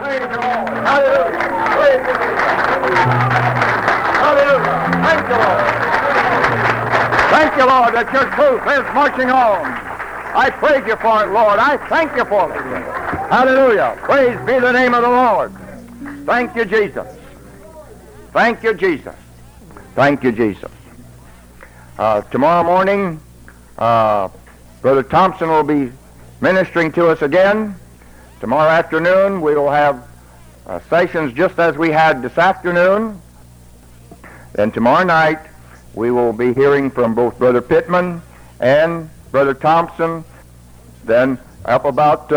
Praise the Lord. Hallelujah. Praise the Lord. Hallelujah. Thank you, Lord. Thank you, Lord, that your truth is marching on. I praise you for it, Lord. I thank you for it. Hallelujah. Praise be the name of the Lord. Thank you, Jesus. Thank you, Jesus. Thank you, Jesus. Tomorrow morning, Brother Thompson will be ministering to us again. Tomorrow afternoon, we will have sessions just as we had this afternoon. Then tomorrow night, we will be hearing from both Brother Pittman and Brother Thompson. Then up about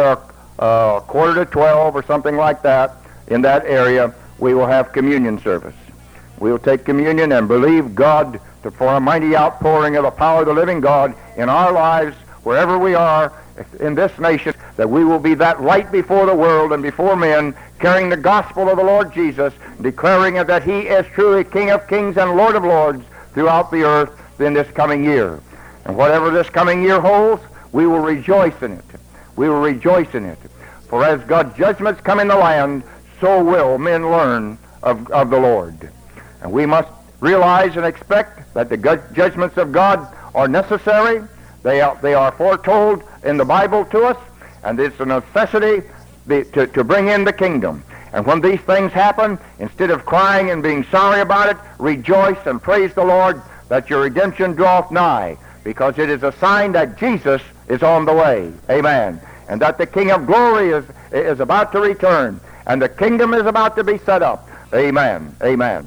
11:45 or something like that, in that area, we will have communion service. We will take communion and believe God for a mighty outpouring of the power of the living God in our lives, wherever we are in this nation, that we will be that light before the world and before men, carrying the gospel of the Lord Jesus, declaring that he is truly King of kings and Lord of lords throughout the earth in this coming year. And whatever this coming year holds, we will rejoice in it. We will rejoice in it. For as God's judgments come in the land, so will men learn of the Lord. And we must realize and expect that the judgments of God are necessary. They are foretold in the Bible to us, and it's a necessity to bring in the kingdom. And when these things happen, instead of crying and being sorry about it, rejoice and praise the Lord that your redemption draweth nigh, because it is a sign that Jesus is on the way. Amen. And that the King of glory is about to return, and the kingdom is about to be set up. Amen. Amen.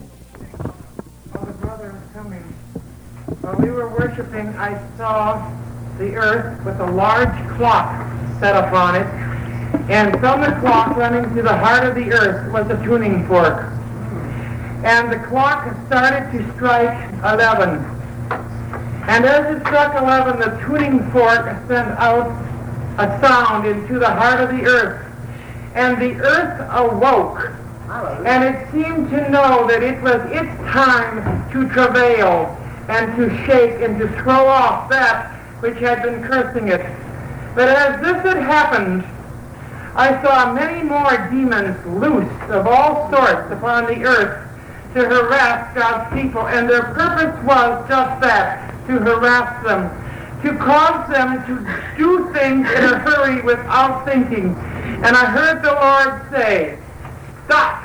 While the brother was coming, while we were worshiping, I saw the earth with a large clock set upon it, and from the clock running to the heart of the earth was a tuning fork. And the clock started to strike 11. And as it struck 11, the tuning fork sent out a sound into the heart of the earth. And the earth awoke. And it seemed to know that it was its time to travail and to shake and to throw off that which had been cursing it. But as this had happened, I saw many more demons loosed of all sorts upon the earth to harass God's people. And their purpose was just that, to harass them, to cause them to do things in a hurry without thinking. And I heard the Lord say, stop,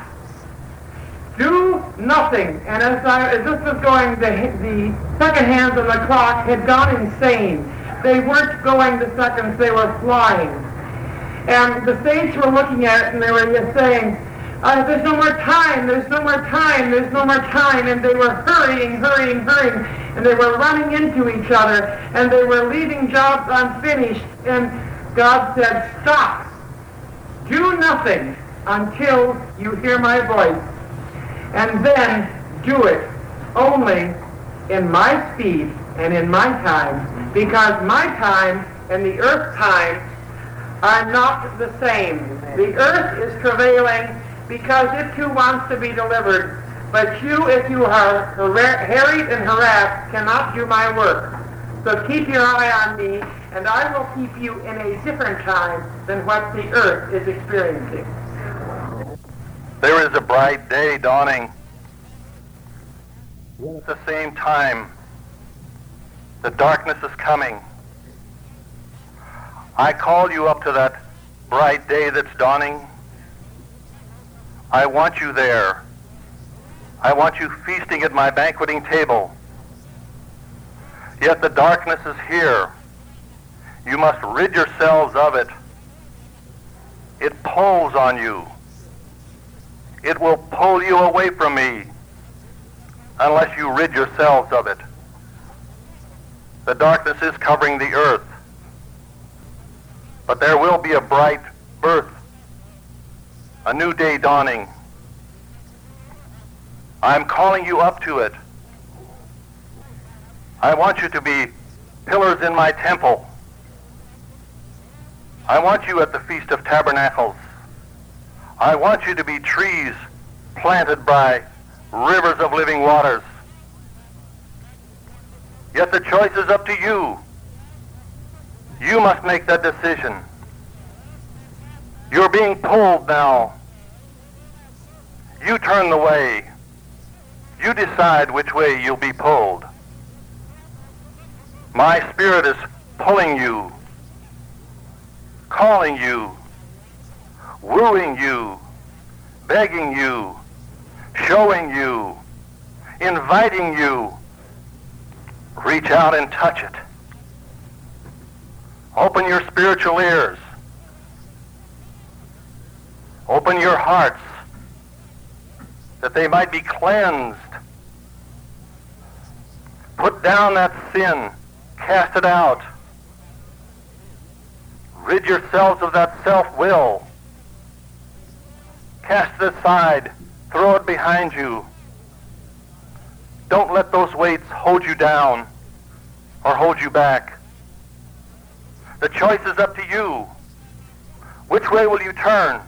do nothing. And as this was going, the second hands on the clock had gone insane. They weren't going the seconds, they were flying. And the saints were looking at it and they were just saying, there's no more time, there's no more time, there's no more time. And they were hurrying. And they were running into each other. And they were leaving jobs unfinished. And God said, stop. Do nothing until you hear my voice. And then do it only in my speed and in my time. Because my time and the earth time are not the same. The earth is travailing because it too wants to be delivered. But you, if you are harried and harassed, cannot do my work. So keep your eye on me, and I will keep you in a different time than what the earth is experiencing. There is a bright day dawning. At the same time, the darkness is coming. I call you up to that bright day that's dawning. I want you there. I want you feasting at my banqueting table. Yet the darkness is here. You must rid yourselves of it. It pulls on you. It will pull you away from me unless you rid yourselves of it. The darkness is covering the earth. But there will be a bright birth, a new day dawning. I'm calling you up to it. I want you to be pillars in my temple. I want you at the Feast of Tabernacles. I want you to be trees planted by rivers of living waters. Yet the choice is up to you. You must make that decision. You're being pulled now You turn the way. You decide which way you'll be pulled. My Spirit is pulling you, calling you, wooing you, begging you, showing you, inviting you. Reach out and touch it. Open your spiritual ears. Open your hearts that they might be cleansed. Put down that sin. Cast it out. Rid yourselves of that self-will. Cast it aside. Throw it behind you. Don't let those weights hold you down or hold you back. The choice is up to you. Which way will you turn?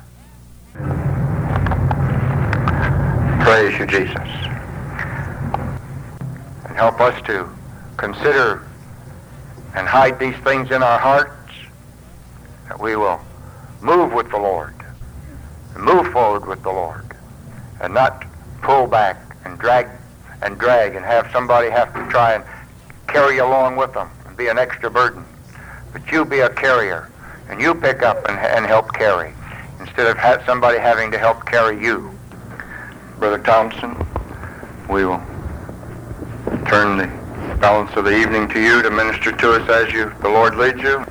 Praise you, Jesus. And help us to consider and hide these things in our hearts, that we will move with the Lord, and move forward with the Lord, and not pull back and drag and have somebody have to try and carry along with them and be an extra burden. But you be a carrier, and you pick up and help carry, instead of somebody having to help carry you. Brother Thompson, we will turn the balance of the evening to you to minister to us as the Lord leads you.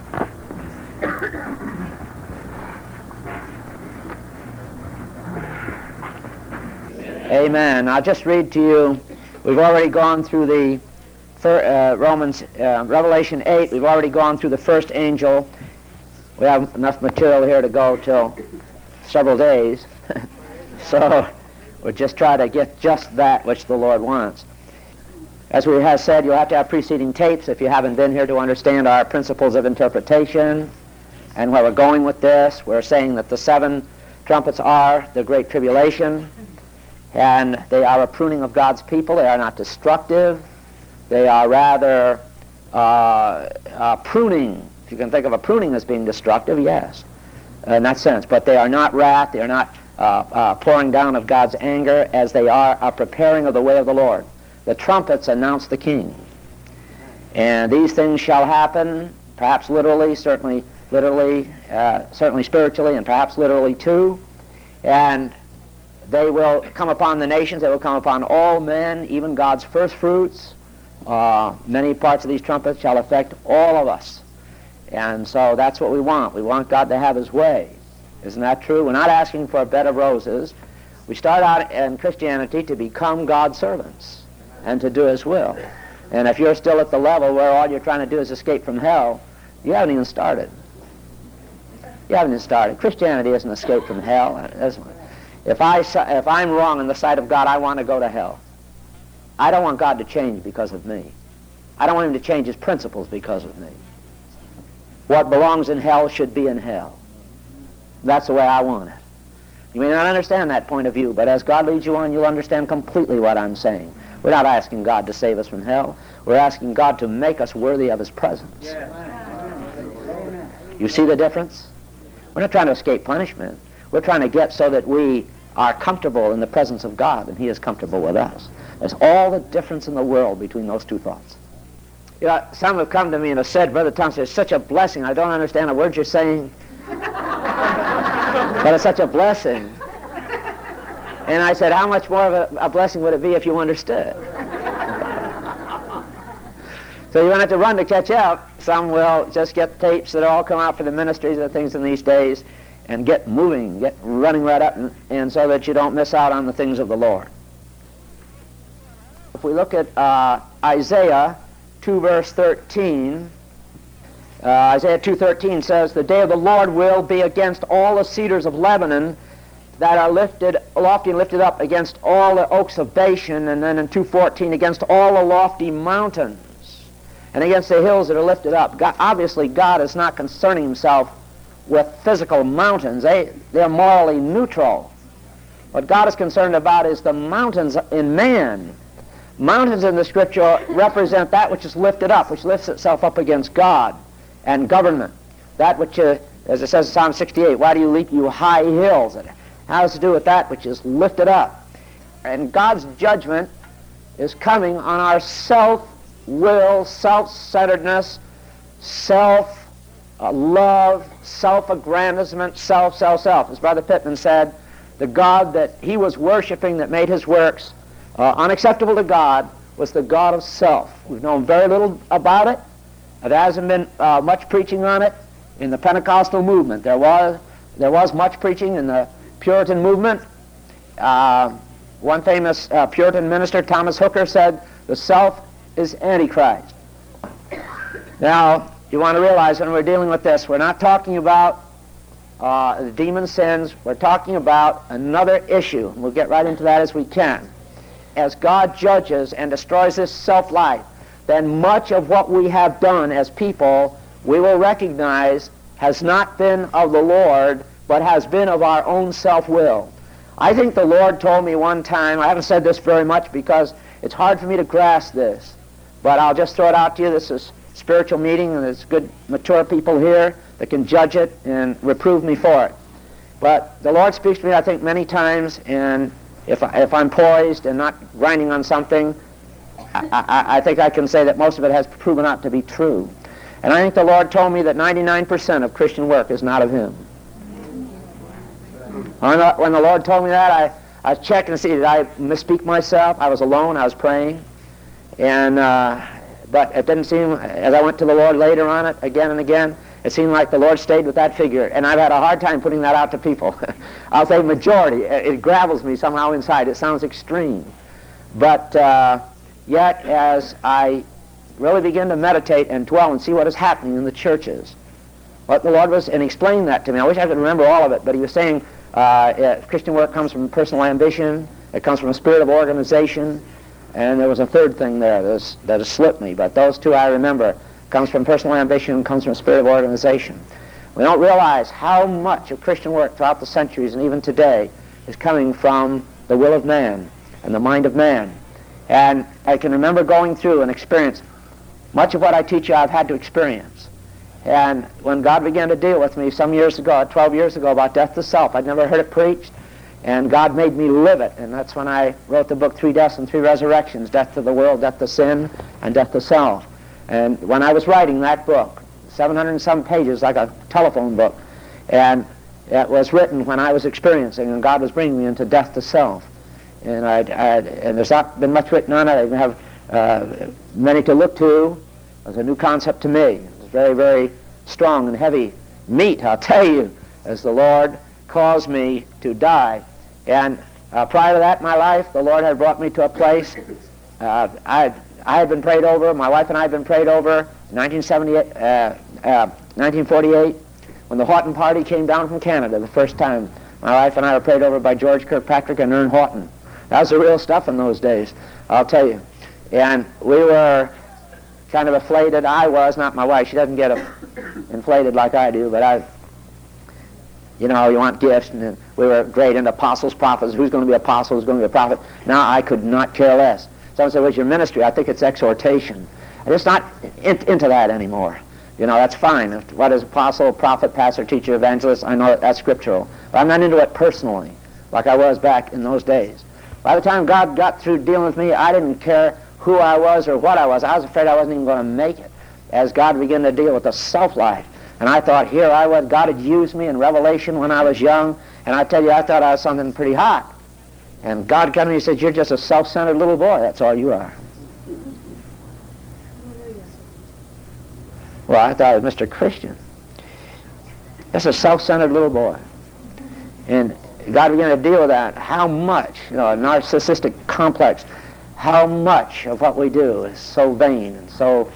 Amen. I'll just read to you. We've already gone through the Revelation 8. We've already gone through the first angel. We have enough material here to go till several days. So we'll just try to get just that which the Lord wants. As we have said, you'll have to have preceding tapes if you haven't been here to understand our principles of interpretation and where we're going with this. We're saying that the 7 trumpets are the Great Tribulation, and they are a pruning of God's people. They are not destructive. They are rather pruning. If you can think of a pruning as being destructive, yes, in that sense. But they are not wrath. They are not pouring down of God's anger, as they are a preparing of the way of the Lord. The trumpets announce the King. And these things shall happen, perhaps literally, certainly spiritually, and perhaps literally too. And they will come upon the nations. They will come upon all men, even God's first fruits. Many parts of these trumpets shall affect all of us. And so that's what we want. We want God to have his way. Isn't that true? We're not asking for a bed of roses. We start out in Christianity to become God's servants and to do his will. And if you're still at the level where all you're trying to do is escape from hell, you haven't even started. You haven't even started. Christianity isn't escape from hell. If I'm wrong in the sight of God, I want to go to hell. I don't want God to change because of me. I don't want him to change his principles because of me. What belongs in hell should be in hell. That's the way I want it. You may not understand that point of view, but as God leads you on, you'll understand completely what I'm saying. We're not asking God to save us from hell. We're asking God to make us worthy of his presence. You see the difference? We're not trying to escape punishment. We're trying to get so that we are comfortable in the presence of God and he is comfortable with us. There's all the difference in the world between those two thoughts. You know, some have come to me and have said, Brother Thompson, it's such a blessing. I don't understand a word you're saying, but it's such a blessing. And I said, how much more of a blessing would it be if you understood? So you don't have to run to catch up. Some will just get tapes that all come out for the ministries and things in these days and get moving, get running right up, and so that you don't miss out on the things of the Lord. If we look at Isaiah 2 verse 13, Isaiah 2:13 says, the day of the Lord will be against all the cedars of Lebanon that are lofty and lifted up, against all the oaks of Bashan, and then in 2:14 against all the lofty mountains and against the hills that are lifted up. God, obviously God is not concerning himself with physical mountains. They're morally neutral. What God is concerned about is the mountains in man. Mountains in the Scripture represent that which is lifted up, which lifts itself up against God and government. That which, as it says in Psalm 68, why do you leap, you high hills? has to do with that which is lifted up. And God's judgment is coming on our self-will, self-centeredness, self-love, self-aggrandizement, self. As Brother Pittman said, the God that he was worshiping that made his works unacceptable to God was the God of self. We've known very little about it. There hasn't been much preaching on it in the Pentecostal movement. There was much preaching in the Puritan movement. One famous Puritan minister, Thomas Hooker, said, the self is Antichrist. Now, you want to realize when we're dealing with this, we're not talking about the demon sins. We're talking about another issue. We'll get right into that as we can. As God judges and destroys this self-life, then much of what we have done as people, we will recognize has not been of the Lord, but has been of our own self-will. I think the Lord told me one time, I haven't said this very much because it's hard for me to grasp this, but I'll just throw it out to you. This is a spiritual meeting, and there's good, mature people here that can judge it and reprove me for it. But the Lord speaks to me, I think, many times, and if I'm poised and not grinding on something, I think I can say that most of it has proven out to be true. And I think the Lord told me that 99% of Christian work is not of Him. When the Lord told me that, I checked and see, did I misspeak myself? I was alone, I was praying. And but it didn't seem, as I went to the Lord later on it, again and again, it seemed like the Lord stayed with that figure. And I've had a hard time putting that out to people. I'll say majority. It gravels me somehow inside. It sounds extreme. But yet, as I really begin to meditate and dwell and see what is happening in the churches, what the Lord was, and explained that to me. I wish I could remember all of it, but He was saying Christian work comes from personal ambition, it comes from a spirit of organization, and there was a third thing there that has slipped me, but those two I remember. Comes from personal ambition, comes from a spirit of organization. We don't realize how much of Christian work throughout the centuries and even today is coming from the will of man and the mind of man. And I can remember going through and experience much of what I teach you I've had to experience. And when God began to deal with me some years ago, 12 years ago, about death to self, I'd never heard it preached, and God made me live it. And that's when I wrote the book, 3 Deaths and 3 Resurrections, Death to the World, Death to Sin, and Death to Self. And when I was writing that book, 700 and some pages, like a telephone book, and it was written when I was experiencing, and God was bringing me into death to self. And and there's not been much written on it. I even have many to look to. It was a new concept to me. It was very, very strong and heavy meat, I'll tell you, as the Lord caused me to die. And prior to that in my life, the Lord had brought me to a place. I had been prayed over, my wife and I had been prayed over in 1948, when the Houghton party came down from Canada the first time. My wife and I were prayed over by George Kirkpatrick and Ern Houghton. That was the real stuff in those days, I'll tell you. And we were kind of inflated. I was, not my wife. She doesn't get inflated like I do, but you want gifts, and we were great into apostles, prophets. Who's going to be apostle? Who's going to be a prophet? Now I could not care less. Someone said, what's your ministry? I think it's exhortation. I'm just not into that anymore. That's fine. What is apostle, prophet, pastor, teacher, evangelist? I know that's scriptural. But I'm not into it personally, like I was back in those days. By the time God got through dealing with me, I didn't care who I was or what I was. I was afraid I wasn't even going to make it as God began to deal with the self-life. And I thought, here I was. God had used me in Revelation when I was young. And I tell you, I thought I was something pretty hot. And God came to me and said, you're just a self-centered little boy. That's all you are. Well, I thought it was Mr. Christian. Just a self-centered little boy. And God began to deal with that. How much, a narcissistic complex, how much of what we do is so vain and so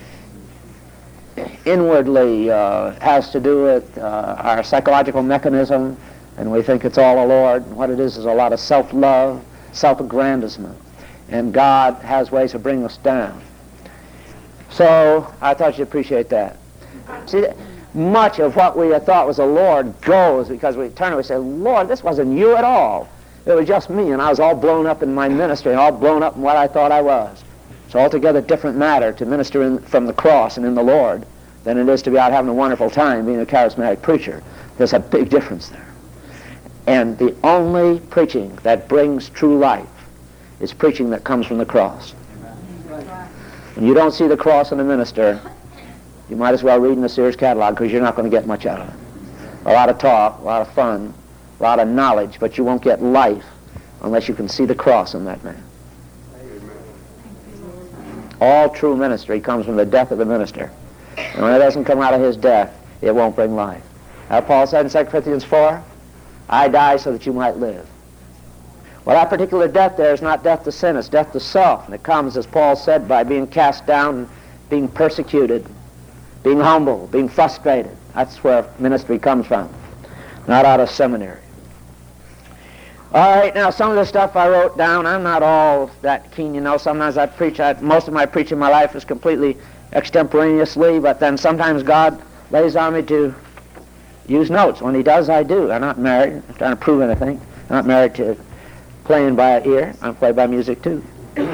inwardly has to do with our psychological mechanism, and we think it's all the Lord. And what it is a lot of self-love, self-aggrandizement. And God has ways of bringing us down. So I thought you'd appreciate that. See, much of what we had thought was the Lord goes because we turn and we say, Lord, this wasn't you at all. It was just me, and I was all blown up in my ministry and all blown up in what I thought I was. It's altogether different matter to minister from the cross and in the Lord than it is to be out having a wonderful time being a charismatic preacher. There's a big difference there. And the only preaching that brings true life is preaching that comes from the cross. When you don't see the cross in a minister, you might as well read in the Sears catalog, because you're not going to get much out of it. A lot of talk, a lot of fun, a lot of knowledge, but you won't get life unless you can see the cross in that man. All true ministry comes from the death of the minister. And when it doesn't come out of his death, it won't bring life. Now Paul said in 2 Corinthians 4, I die so that you might live. Well, that particular death there is not death to sin, it's death to self. And it comes, as Paul said, by being cast down, being persecuted, being humble, being frustrated. That's where ministry comes from, not out of seminary. All right, now some of the stuff I wrote down, I'm not all that keen, you know. Sometimes I preach, most of my preaching in my life is completely extemporaneously, but then sometimes God lays on me to use notes. When he does, I do. I'm not married. I'm trying to prove anything. I'm not married to playing by ear. I play by music too.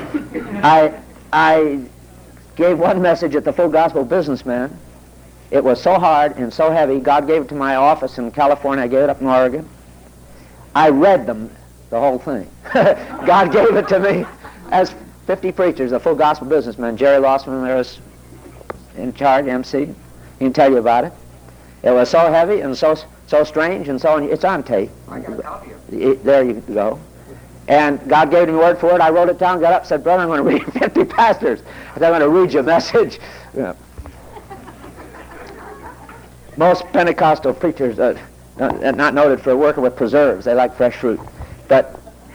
I gave one message at the Full Gospel Businessman. It was so hard and so heavy. God gave it to my office in California. I gave it up in Oregon. I read them, the whole thing. God gave it to me as 50 preachers, the Full Gospel Businessman. Jerry Lossman there was in charge, MC. He can tell you about it. It was so heavy and so strange and so it's on tape. I got a copy of it. There you go. And God gave me word for it. I wrote it down, got up, said, brother, I'm going to read 50 pastors. I said, I'm going to read you a message. Yeah. Most Pentecostal preachers not noted for working with preserves. They like fresh fruit. But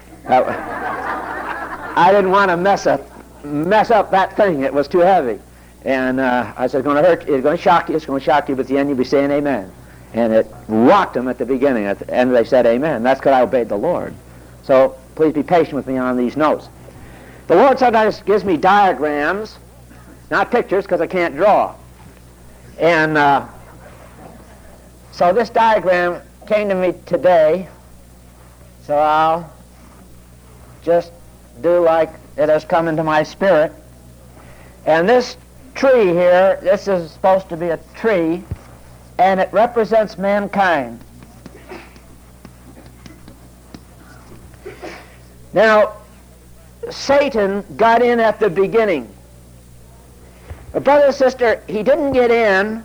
I didn't want to mess up that thing. It was too heavy. And I said, it's going to hurt you. It's going to shock you. It's going to shock you. But at the end, you'll be saying amen. And it rocked them at the beginning. At the end, they said amen. That's because I obeyed the Lord. So please be patient with me on these notes. The Lord sometimes gives me diagrams, not pictures, because I can't draw. And so this diagram came to me today, so I'll just do like it has come into my spirit. And this tree here, this is supposed to be a tree, and it represents mankind. Now, Satan got in at the beginning. But brother and sister, he didn't get in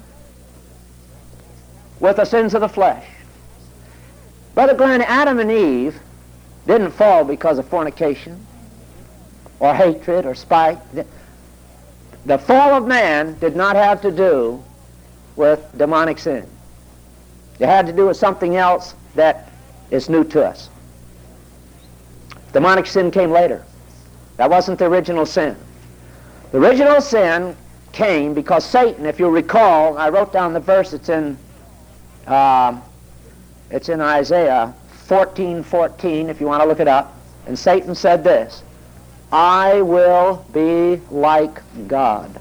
with the sins of the flesh. Brother Glenn, Adam and Eve didn't fall because of fornication or hatred or spite. The fall of man did not have to do with demonic sin. It had to do with something else that is new to us. Demonic sin came later. That wasn't the original sin. The original sin came because Satan, if you'll recall, I wrote down the verse, it's in Isaiah 14:14, if you want to look it up. And Satan said this, I will be like God.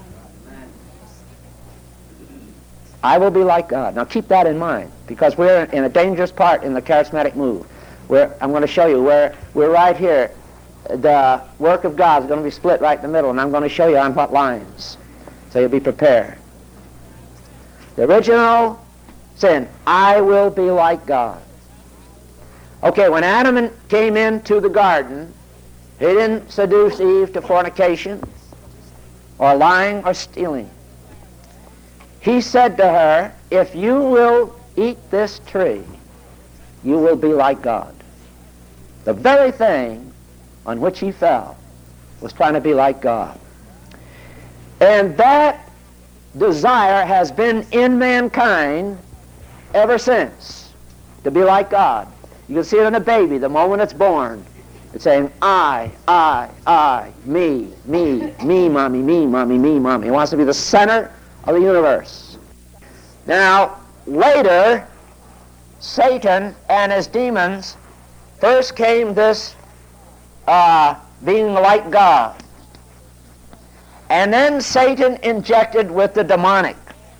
I will be like God. Now keep that in mind, because we're in a dangerous part in the charismatic move. I'm going to show you where we're right here. The work of God is going to be split right in the middle, and I'm going to show you on what lines, so you'll be prepared. The original sin, I will be like God. Okay, when Adam came into the garden, he didn't seduce Eve to fornication or lying or stealing. He said to her, if you will eat this tree, you will be like God. The very thing on which he fell was trying to be like God. And that desire has been in mankind ever since, to be like God. You can see it in a baby the moment it's born. It's saying, I, me, mommy, me, mommy, me, mommy. It wants to be the center of the universe. Now, later, Satan and his demons first came this being like God. And then Satan injected with the demonic,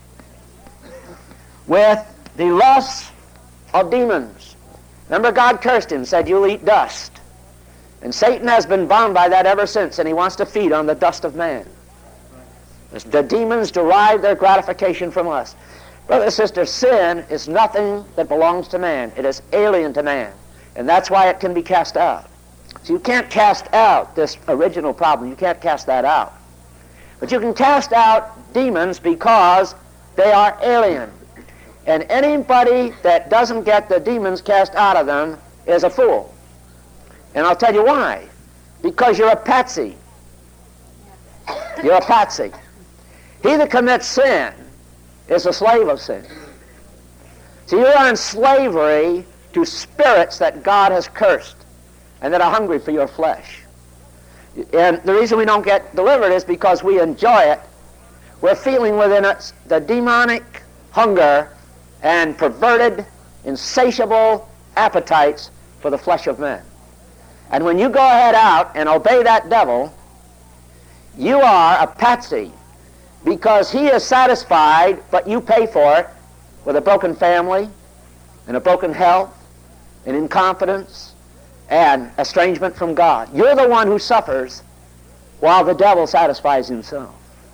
with the lusts of demons. Remember, God cursed him, said, you'll eat dust. And Satan has been bound by that ever since, and he wants to feed on the dust of man. The demons derive their gratification from us. Brother and sister, sin is nothing that belongs to man. It is alien to man. And that's why it can be cast out. So you can't cast out this original problem. You can't cast that out. But you can cast out demons because they are alien. And anybody that doesn't get the demons cast out of them is a fool. And I'll tell you why. Because you're a patsy. You're a patsy. He that commits sin is a slave of sin. So you are in slavery to spirits that God has cursed and that are hungry for your flesh. And the reason we don't get delivered is because we enjoy it. We're feeling within us the demonic hunger and perverted, insatiable appetites for the flesh of men. And when you go ahead out and obey that devil, you are a patsy, because he is satisfied, but you pay for it with a broken family and a broken health and incompetence and estrangement from God. You're the one who suffers while the devil satisfies himself.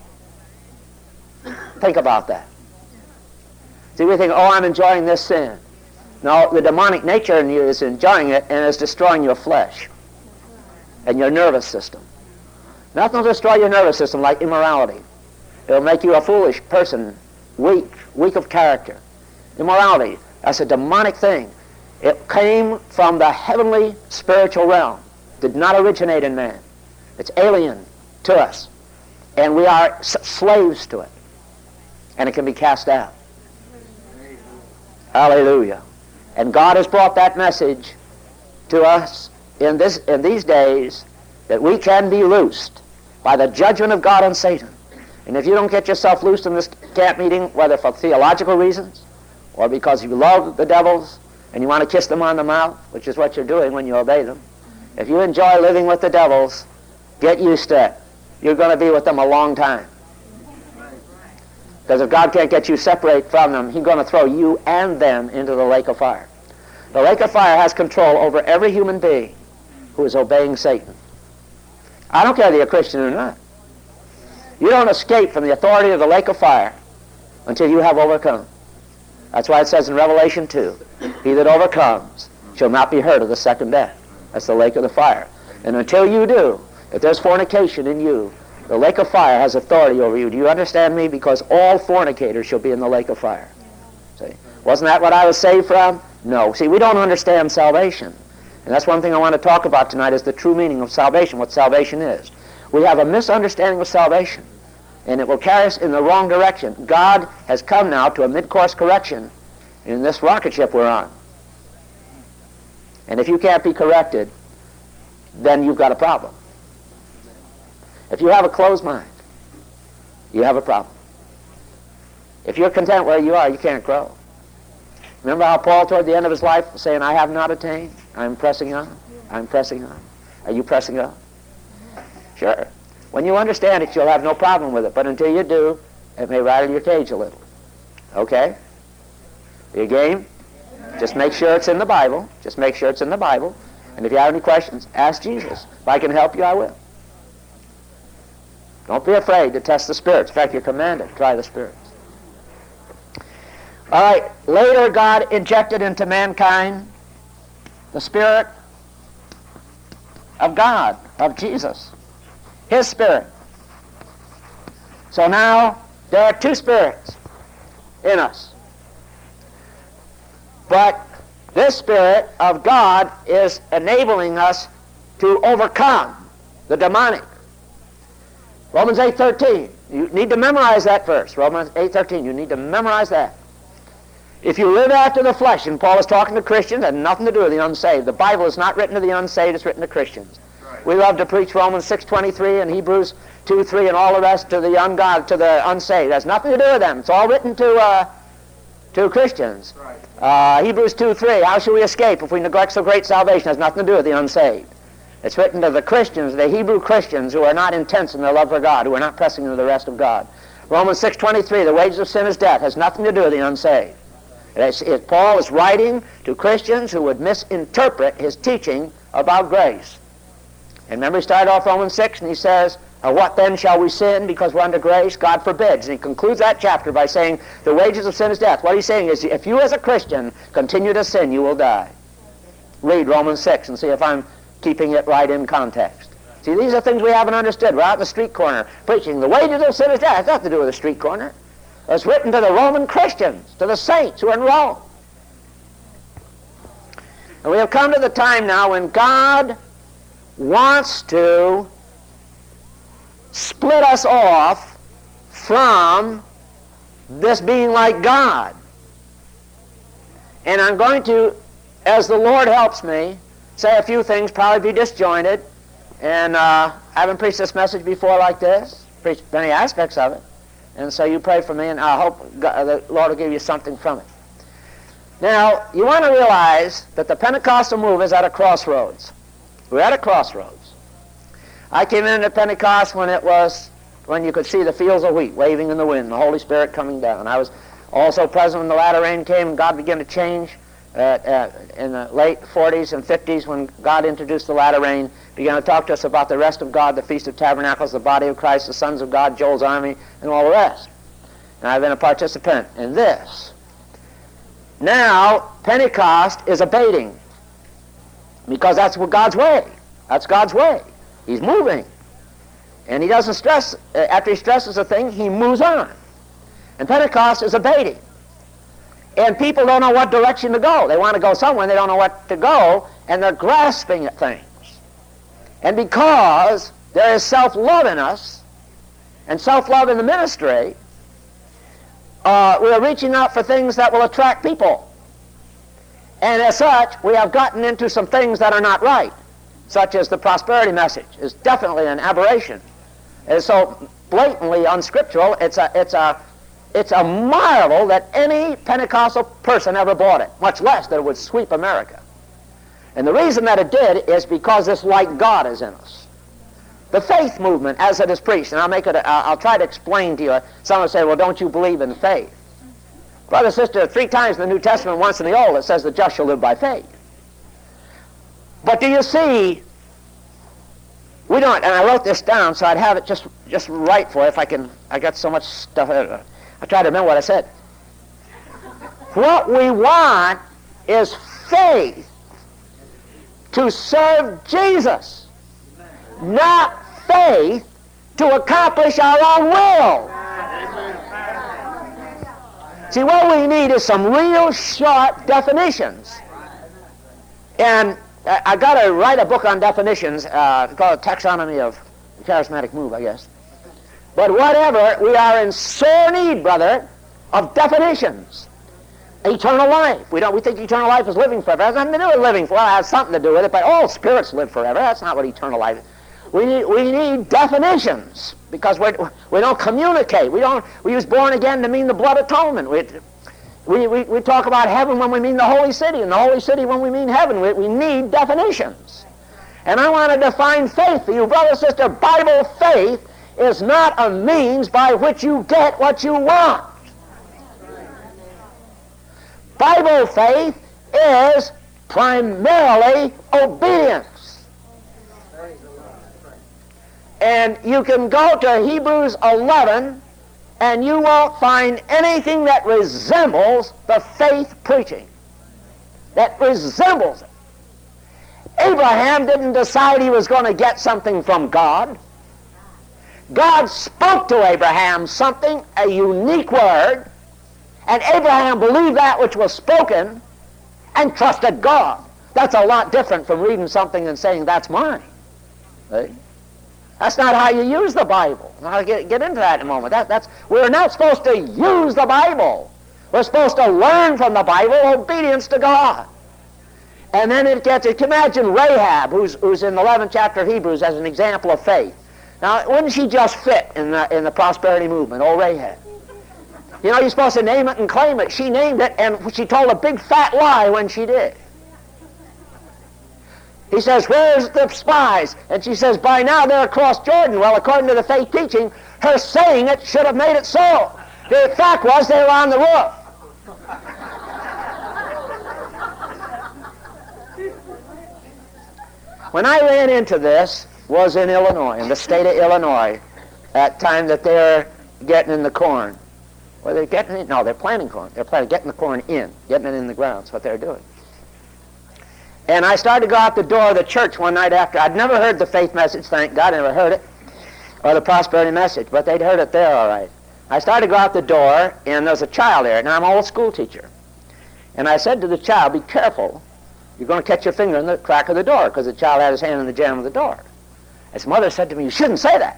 Think about that. See, we think, oh, I'm enjoying this sin. No, the demonic nature in you is enjoying it and is destroying your flesh and your nervous system. Nothing will destroy your nervous system like immorality. It'll make you a foolish person, weak of character. Immorality, that's a demonic thing. It came from the heavenly spiritual realm. Did not originate in man. It's alien to us. And we are slaves to it. And it can be cast out. Hallelujah. And God has brought that message to us in these days, that we can be loosed by the judgment of God on Satan. And if you don't get yourself loosed in this camp meeting, whether for theological reasons or because you love the devils and you want to kiss them on the mouth, which is what you're doing when you obey them, if you enjoy living with the devils, get used to it. You're going to be with them a long time. Because if God can't get you separate from them, he's going to throw you and them into the lake of fire. The lake of fire has control over every human being who is obeying Satan. I don't care whether you're a Christian or not. You don't escape from the authority of the lake of fire until you have overcome. That's why it says in Revelation 2, he that overcomes shall not be hurt of the second death. That's the lake of the fire. And until you do, if there's fornication in you, the lake of fire has authority over you. Do you understand me? Because all fornicators shall be in the lake of fire. See? Wasn't that what I was saved from? No. See, we don't understand salvation. And that's one thing I want to talk about tonight, is the true meaning of salvation, what salvation is. We have a misunderstanding of salvation, and it will carry us in the wrong direction. God has come now to a mid-course correction in this rocket ship we're on. And if you can't be corrected, then you've got a problem. If you have a closed mind, you have a problem. If you're content where you are, you can't grow. Remember how Paul, toward the end of his life, was saying, I have not attained, I'm pressing on, I'm pressing on. Are you pressing on? Sure. When you understand it, you'll have no problem with it. But until you do, it may rattle your cage a little. Okay? Are you game? Just make sure it's in the Bible. Just make sure it's in the Bible. And if you have any questions, ask Jesus. If I can help you, I will. Don't be afraid to test the spirits. In fact, you're commanded to try the spirits. All right. Later, God injected into mankind the Spirit of God, of Jesus. His Spirit. So now, there are two spirits in us. But this Spirit of God is enabling us to overcome the demonic. Romans 8:13. You need to memorize that verse. Romans 8:13. You need to memorize that. If you live after the flesh, and Paul is talking to Christians, and nothing to do with the unsaved. The Bible is not written to the unsaved, it's written to Christians. Right. We love to preach Romans 6:23 and Hebrews 2:3 and all the rest to the ungodly, to the unsaved. It has nothing to do with them. It's all written to Christians. Right. Hebrews 2:3, how shall we escape if we neglect so great salvation? It has nothing to do with the unsaved. It's written to the Christians, the Hebrew Christians, who are not intense in their love for God, who are not pressing into the rest of God. Romans 6:23, the wages of sin is death, has nothing to do with the unsaved. Paul is writing to Christians who would misinterpret his teaching about grace. And remember, he started off Romans 6, and he says, What then shall we sin because we're under grace? God forbids. And he concludes that chapter by saying the wages of sin is death. What he's saying is if you as a Christian continue to sin, you will die. Read Romans 6 and see if I'm keeping it right in context. See, these are things we haven't understood. We're out in the street corner preaching the wages of sin is death. It has nothing to do with the street corner. It's written to the Roman Christians, to the saints who are in Rome. And we have come to the time now when God wants to split us off from this being like God. And I'm going to, as the Lord helps me, say a few things, probably be disjointed. And I haven't preached this message before like this, preached many aspects of it. And so you pray for me, and I hope the Lord will give you something from it. Now, you want to realize that the Pentecostal move is at a crossroads. We're at a crossroads. I came into Pentecost when you could see the fields of wheat waving in the wind, the Holy Spirit coming down. I was also present when the latter rain came and God began to change in the late 40s and 50s when God introduced the latter rain, began to talk to us about the rest of God, the Feast of Tabernacles, the body of Christ, the sons of God, Joel's army, and all the rest. And I've been a participant in this. Now, Pentecost is abating because that's God's way. That's God's way. He's moving. And he doesn't stress, after he stresses a thing, he moves on. And Pentecost is abating. And people don't know what direction to go. They want to go somewhere, they don't know what to go, and they're grasping at things. And because there is self-love in us, and self-love in the ministry, we are reaching out for things that will attract people. And as such, we have gotten into some things that are not right, such as the prosperity message is definitely an aberration. It's so blatantly unscriptural, it's a marvel that any Pentecostal person ever bought it, much less that it would sweep America. And the reason that it did is because this like God is in us. The faith movement, as it is preached, and I'll try to explain to you. Some will say, well, don't you believe in faith? Brother, sister, 3 times in the New Testament, once in the Old, it says the just shall live by faith. But do you see, we don't, and I wrote this down so I'd have it just right for you if I can. I got so much stuff. I try to remember what I said. What we want is faith to serve Jesus, not faith to accomplish our own will. See, what we need is some real sharp definitions. And I got to write a book on definitions called Taxonomy of the Charismatic Move, I guess. But whatever, we are in sore need, brother, of definitions. Eternal life. We think eternal life is living forever. It has nothing to do with living forever. It has something to do with it, but all spirits live forever. That's not what eternal life is. We need definitions because we don't communicate. We use born again to mean the blood atonement. We talk about heaven when we mean the holy city, and the holy city when we mean heaven. We need definitions. And I want to define faith for you, brother, sister. Bible faith is not a means by which you get what you want. Bible faith is primarily obedience. And you can go to Hebrews 11 and you won't find anything that resembles the faith preaching. That resembles it. Abraham didn't decide he was going to get something from God. God spoke to Abraham something, a unique word, and Abraham believed that which was spoken and trusted God. That's a lot different from reading something and saying, that's mine. See? That's not how you use the Bible. I'll get into that in a moment. We're not supposed to use the Bible. We're supposed to learn from the Bible obedience to God. And then it gets, imagine Rahab, who's in the 11th chapter of Hebrews as an example of faith. Now, wouldn't she just fit in the prosperity movement, old Rahab? You know, you're supposed to name it and claim it. She named it, and she told a big fat lie when she did. He says, where's the spies? And she says, by now they're across Jordan. Well, according to the faith teaching, her saying it should have made it so. The fact was they were on the roof. When I ran into this, was in Illinois, in the state of Illinois, at the time that they're getting in the corn. Well, they're getting it. No, they're planting corn. They're getting the corn in, getting it in the ground. That's what they're doing. And I started to go out the door of the church one night after. I'd never heard the faith message, thank God. I never heard it, or the prosperity message, but they'd heard it there all right. I started to go out the door, and there was a child there. Now, I'm an old school teacher. And I said to the child, be careful. You're going to catch your finger in the crack of the door, because the child had his hand in the jamb of the door. His mother said to me, you shouldn't say that.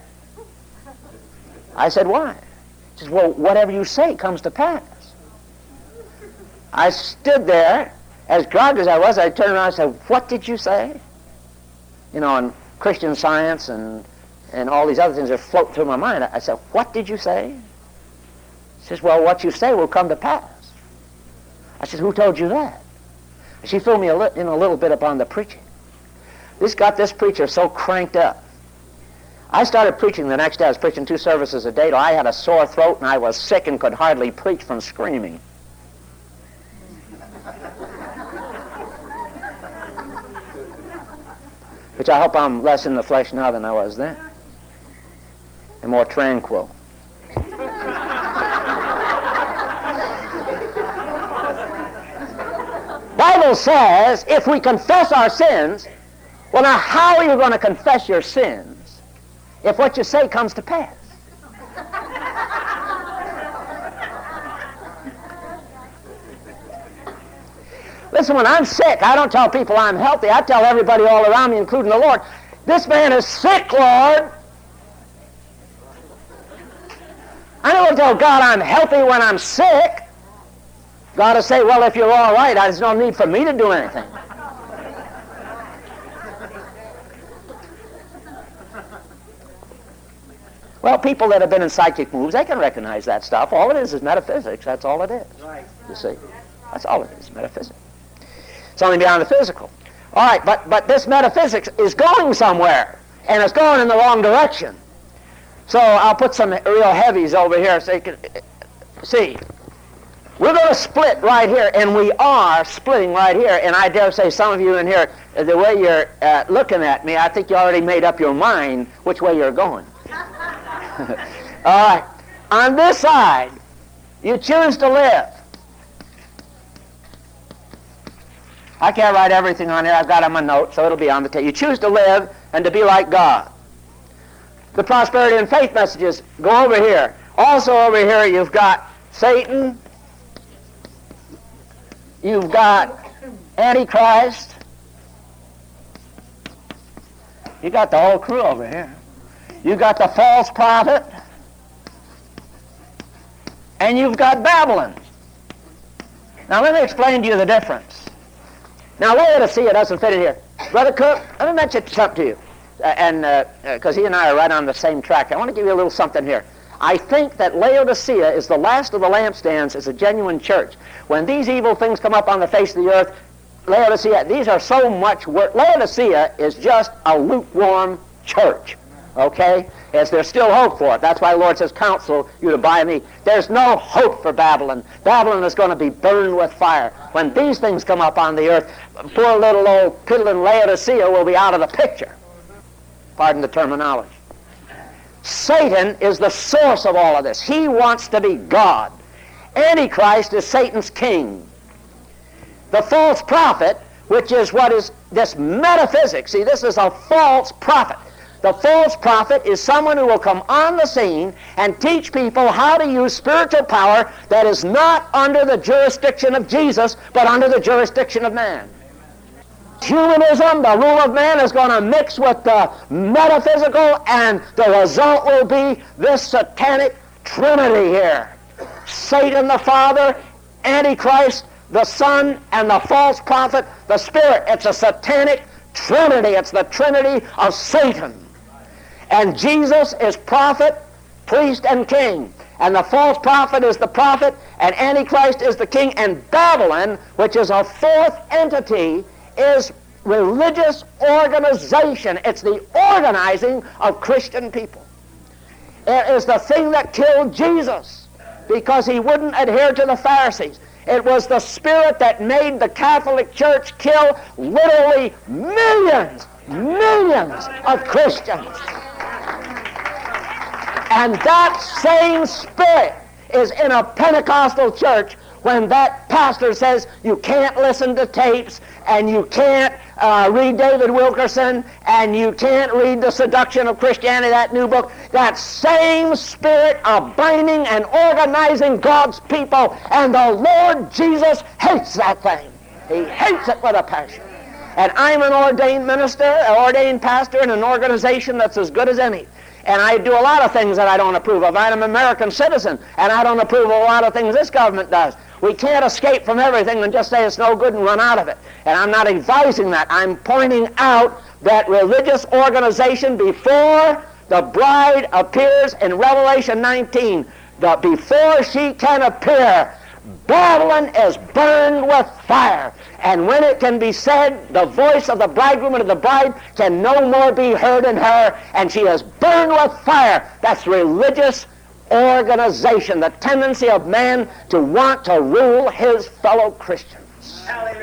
I said, why? She says, well, whatever you say comes to pass. I stood there, as groggy as I was. I turned around and said, what did you say? You know, in Christian Science and all these other things that float through my mind. I said, what did you say? She says, well, what you say will come to pass. I said, who told you that? She filled me in a little bit upon the preaching. This got this preacher so cranked up. I started preaching the next day. I was preaching 2 services a day. I had a sore throat, and I was sick and could hardly preach from screaming. Which I hope I'm less in the flesh now than I was then, and more tranquil. Bible says if we confess our sins, well, now how are you going to confess your sins if what you say comes to pass? Listen, when I'm sick, I don't tell people I'm healthy. I tell everybody all around me, including the Lord, this man is sick, Lord. I don't tell God I'm healthy when I'm sick. God will say, well, if you're all right, there's no need for me to do anything. Well, people that have been in psychic moves, they can recognize that stuff. All it is metaphysics. That's all it is. Right. You see? That's all it is, metaphysics. It's only beyond the physical. All right, but this metaphysics is going somewhere, and it's going in the wrong direction. So I'll put some real heavies over here so you can see. We're going to split right here, and we are splitting right here. And I dare say some of you in here, the way you're looking at me, I think you already made up your mind which way you're going. All right. On this side, you choose to live. I can't write everything on here. I've got it on my notes, so it'll be on the tape. You choose to live and to be like God. The prosperity and faith messages go over here. Also over here, you've got Satan. You've got Antichrist. You got the whole crew over here. You got the false prophet. And you've got Babylon. Now let me explain to you the difference. Now Laodicea doesn't fit in here. Brother Cook, let me mention something to you. Because he and I are right on the same track. I want to give you a little something here. I think that Laodicea is the last of the lampstands as a genuine church. When these evil things come up on the face of the earth, Laodicea, these are so much worse. Laodicea is just a lukewarm church, okay? As there's still hope for it. That's why the Lord says, counsel you to buy me. There's no hope for Babylon. Babylon is going to be burned with fire. When these things come up on the earth, poor little old piddling Laodicea will be out of the picture. Pardon the terminology. Satan is the source of all of this. He wants to be God. Antichrist is Satan's king. The false prophet, which is what is this metaphysics. See, this is a false prophet. The false prophet is someone who will come on the scene and teach people how to use spiritual power that is not under the jurisdiction of Jesus, but under the jurisdiction of man. Humanism, the rule of man, is going to mix with the metaphysical, and the result will be this satanic trinity here. Satan the Father, Antichrist the Son, and the false prophet, the Spirit. It's a satanic trinity. It's the trinity of Satan. And Jesus is prophet, priest, and king. And the false prophet is the prophet, and Antichrist is the king. And Babylon, which is a fourth entity, is religious organization. It's the organizing of Christian people. It is the thing that killed Jesus because he wouldn't adhere to the Pharisees. It was the spirit that made the Catholic Church kill literally millions millions of Christians. And that same spirit is in a Pentecostal church when that pastor says you can't listen to tapes and you can't read David Wilkerson and you can't read The Seduction of Christianity, that new book. That same spirit of binding and organizing God's people, and the Lord Jesus hates that thing. He hates it with a passion. And I'm an ordained minister, an ordained pastor in an organization that's as good as any. And I do a lot of things that I don't approve of. I'm an American citizen, and I don't approve of a lot of things this government does. We can't escape from everything and just say it's no good and run out of it. And I'm not advising that. I'm pointing out that religious organization before the bride appears in Revelation 19, before she can appear, Babylon is burned with fire. And when it can be said, the voice of the bridegroom and of the bride can no more be heard in her, and she is burned with fire. That's religious organization, the tendency of man to want to rule his fellow Christians.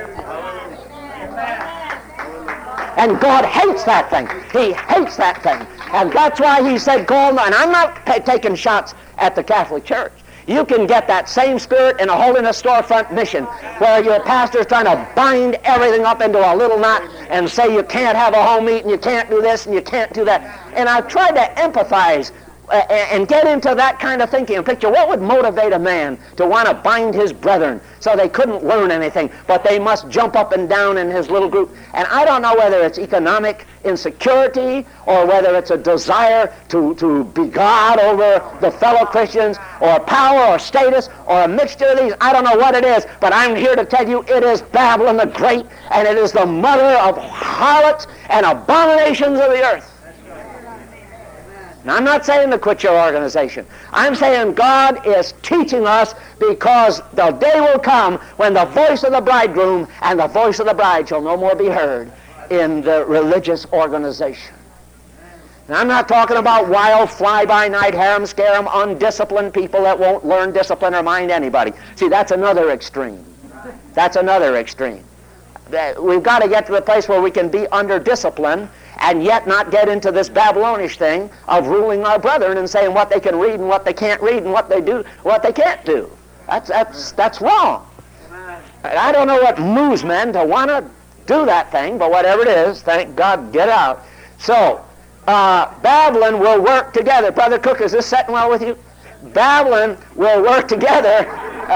And God hates that thing. He hates that thing. And that's why he said, go on. And I'm not taking shots at the Catholic Church. You can get that same spirit in a holiness storefront mission where your pastor's trying to bind everything up into a little knot and say you can't have a home meeting, you can't do this and you can't do that. And I've tried to empathize and get into that kind of thinking and picture what would motivate a man to want to bind his brethren so they couldn't learn anything, but they must jump up and down in his little group. And I don't know whether it's economic insecurity or whether it's a desire to be God over the fellow Christians or power or status or a mixture of these. I don't know what it is, but I'm here to tell you it is Babylon the Great, and it is the mother of harlots and abominations of the earth. Now, I'm not saying to quit your organization. I'm saying God is teaching us because the day will come when the voice of the bridegroom and the voice of the bride shall no more be heard in the religious organization. And I'm not talking about wild, fly-by-night, harem-scarum, undisciplined people that won't learn discipline or mind anybody. See, that's another extreme. That's another extreme. We've got to get to the place where we can be under discipline and yet not get into this Babylonish thing of ruling our brethren and saying what they can read and what they can't read and what they do, what they can't do. That's wrong. And I don't know what moves men to want to do that thing, but whatever it is, thank God, get out. So, Babylon will work together. Brother Cook, is this setting well with you? Babylon will work together.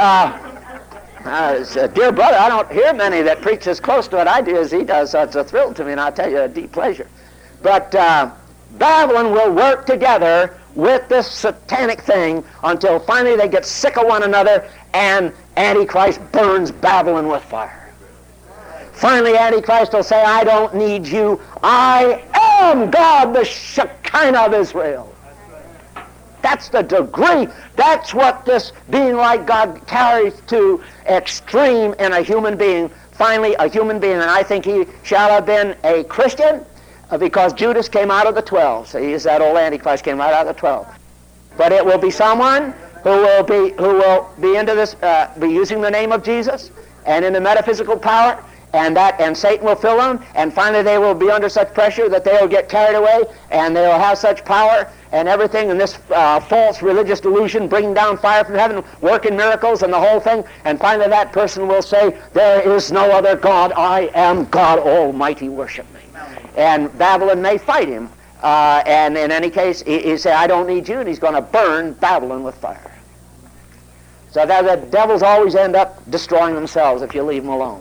Dear brother, I don't hear many that preach as close to what I do as he does, so it's a thrill to me, and I'll tell you a deep pleasure. But Babylon will work together with this satanic thing until finally they get sick of one another and Antichrist burns Babylon with fire. Finally, Antichrist will say, I don't need you. I am God, the Shekinah of Israel. That's the degree. That's what this being like God carries to extreme in a human being. Finally, a human being, and I think he shall have been a Christian because Judas came out of the 12. So he's that old Antichrist came right out of the 12. But it will be someone who will be into this, be using the name of Jesus and in the metaphysical power, and Satan will fill them, and finally they will be under such pressure that they will get carried away, and they will have such power and everything, and this false religious delusion, bringing down fire from heaven, working miracles and the whole thing, and finally that person will say, there is no other God, I am God Almighty, worship me. And Babylon may fight him, and in any case, he say, I don't need you, and he's going to burn Babylon with fire. So that the devils always end up destroying themselves if you leave them alone.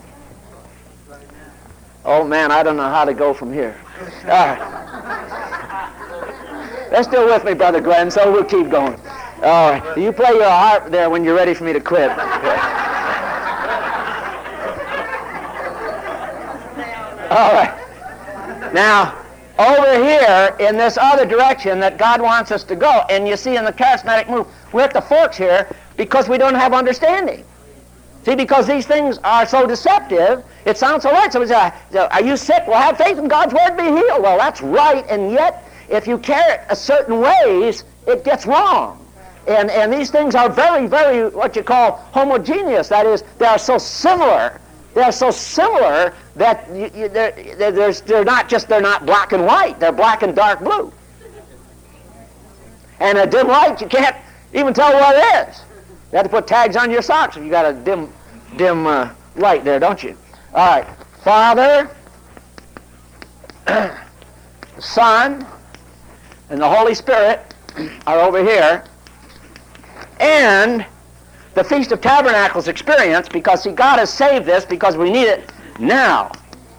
Oh man, I don't know how to go from here. They're still with me, Brother Glenn, so we'll keep going. All right, you play your harp there when you're ready for me to quit. All right. Now, over here in this other direction that God wants us to go, and you see in the charismatic move, we're at the forks here because we don't have understanding. See, because these things are so deceptive, it sounds so right. Somebody says, are you sick? Well, have faith in God's word, be healed. Well, that's right, and yet, if you carry it a certain ways, it gets wrong. And these things are very, very, what you call homogeneous. That is, they are so similar They're so similar that they're not black and white. They're black and dark blue. And a dim light, you can't even tell what it is. You have to put tags on your socks if you got a dim light there, don't you? All right. Father, the Son, and the Holy Spirit are over here. And the Feast of Tabernacles experience, because, see, God has saved this because we need it now.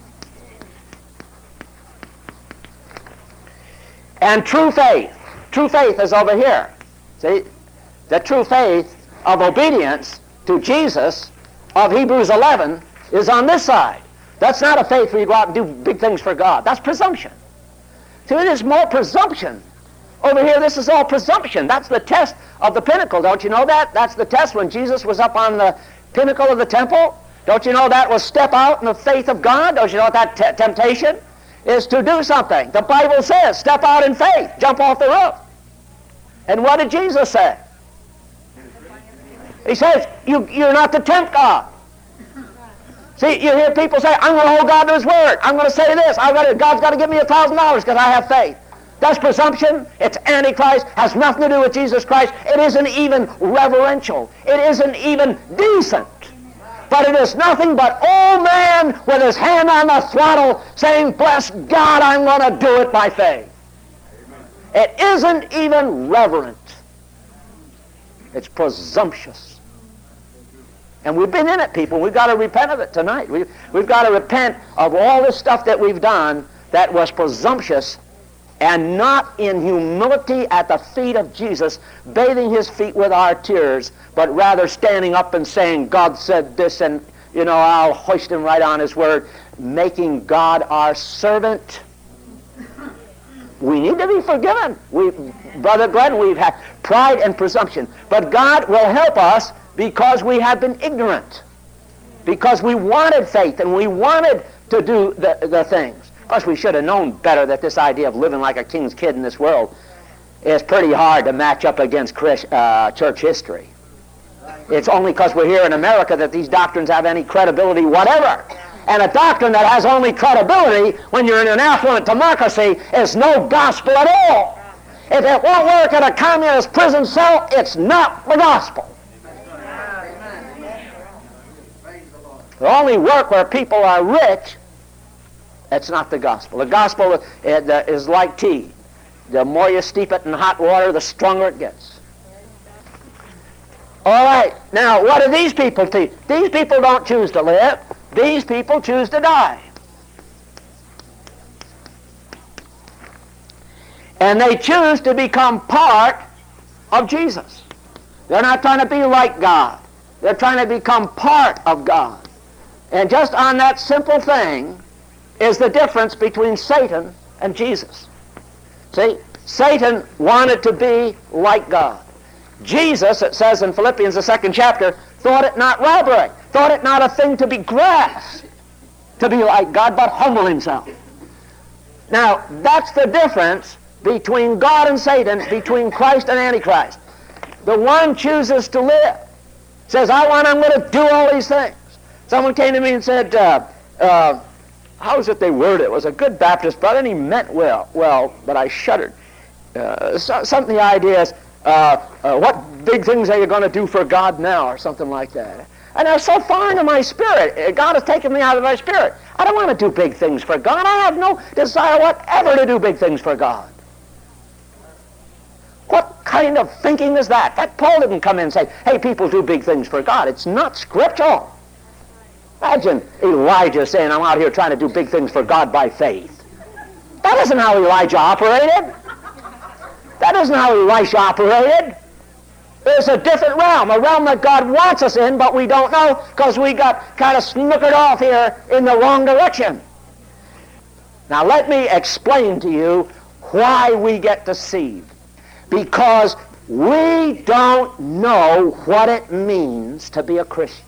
And true faith. True faith is over here. See? The true faith of obedience to Jesus of Hebrews 11 is on this side. That's not a faith where you go out and do big things for God. That's presumption. See, it is more presumption. Over here, this is all presumption. That's the test of the pinnacle. Don't you know that? That's the test when Jesus was up on the pinnacle of the temple. Don't you know that was step out in the faith of God? Don't you know what that temptation is? To do something. The Bible says, step out in faith. Jump off the roof. And what did Jesus say? He says, you're not to tempt God. See, you hear people say, I'm going to hold God to His word. I'm going to say this. God's got to give me $1,000 because I have faith. That's presumption. It's Antichrist. Has nothing to do with Jesus Christ. It isn't even reverential. It isn't even decent. But it is nothing but old man with his hand on the throttle saying, bless God, I'm going to do it by faith. It isn't even reverent. It's presumptuous. And we've been in it, people. We've got to repent of it tonight. We've got to repent of all this stuff that we've done that was presumptuous and not in humility at the feet of Jesus, bathing His feet with our tears, but rather standing up and saying, God said this, and, I'll hoist Him right on His word, making God our servant. We need to be forgiven. Brother Glenn, we've had pride and presumption. But God will help us because we have been ignorant. Because we wanted faith and we wanted to do the things. Of course, we should have known better that this idea of living like a king's kid in this world is pretty hard to match up against church history. It's only because we're here in America that these doctrines have any credibility whatever. And a doctrine that has only credibility when you're in an affluent democracy is no gospel at all. If it won't work in a communist prison cell, it's not the gospel. It only work where people are rich. That's not the gospel. The gospel is like tea. The more you steep it in hot water, the stronger it gets. All right. Now, what do these people teach? These people don't choose to live. These people choose to die. And they choose to become part of Jesus. They're not trying to be like God. They're trying to become part of God. And just on that simple thing is the difference between Satan and Jesus. See, Satan wanted to be like God. Jesus, it says in Philippians, the 2nd chapter, thought it not robbery, thought it not a thing to be grasped, to be like God, but humble himself. Now, that's the difference between God and Satan, between Christ and Antichrist. The one chooses to live. Says, I'm going to do all these things. Someone came to me and said, how is it they worded it? It was a good Baptist brother, and he meant well, but I shuddered. Something the idea is, what big things are you going to do for God now, or something like that. And they're so far into my spirit. God has taken me out of my spirit. I don't want to do big things for God. I have no desire whatever to do big things for God. What kind of thinking is that? That Paul didn't come in and say, hey, people do big things for God. It's not scriptural. Imagine Elijah saying, I'm out here trying to do big things for God by faith. That isn't how Elijah operated. That isn't how Elisha operated. There's a different realm, a realm that God wants us in, but we don't know because we got kind of snookered off here in the wrong direction. Now let me explain to you why we get deceived. Because we don't know what it means to be a Christian.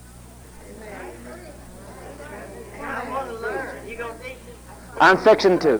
I'm fixing to.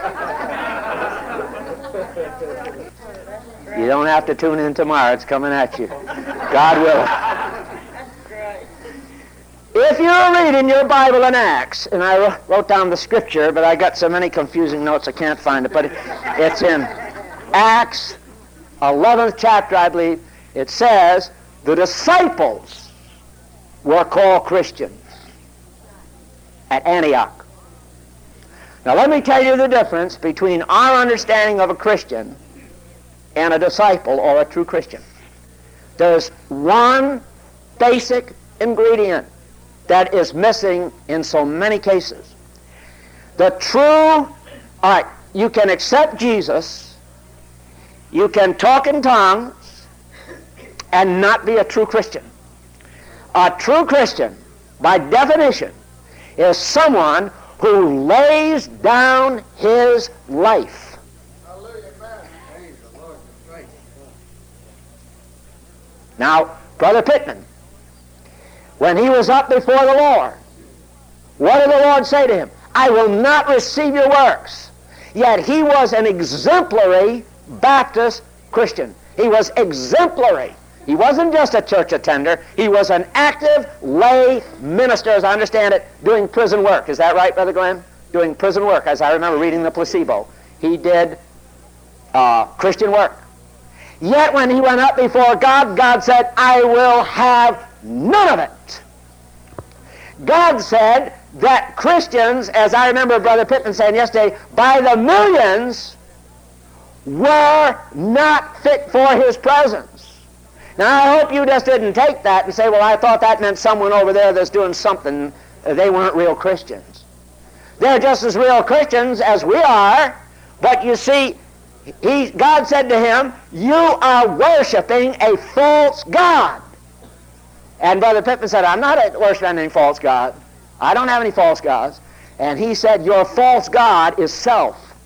You don't have to tune in tomorrow. It's coming at you. God will. If you're reading your Bible in Acts, and I wrote down the scripture, but I got so many confusing notes I can't find it, but it's in Acts 11th chapter, I believe. It says, the disciples were called Christians at Antioch. Now let me tell you the difference between our understanding of a Christian and a disciple or a true Christian. There's one basic ingredient that is missing in so many cases. You can accept Jesus, you can talk in tongues, and not be a true Christian. A true Christian, by definition, is someone who lays down his life. Now, Brother Pittman, when he was up before the Lord, what did the Lord say to him? I will not receive your works. Yet he was an exemplary Baptist Christian. He was exemplary. He wasn't just a church attender. He was an active lay minister, as I understand it, doing prison work. Is that right, Brother Glenn? Doing prison work, as I remember reading the Placebo. He did Christian work. Yet when he went up before God, God said, I will have none of it. God said that Christians, as I remember Brother Pittman saying yesterday, by the millions were not fit for his presence. Now I hope you just didn't take that and say, well, I thought that meant someone over there that's doing something. They weren't real Christians. They're just as real Christians as we are, but you see, God said to him, you are worshiping a false god. And Brother Pittman said, I'm not worshiping any false god. I don't have any false gods. And he said, your false god is self.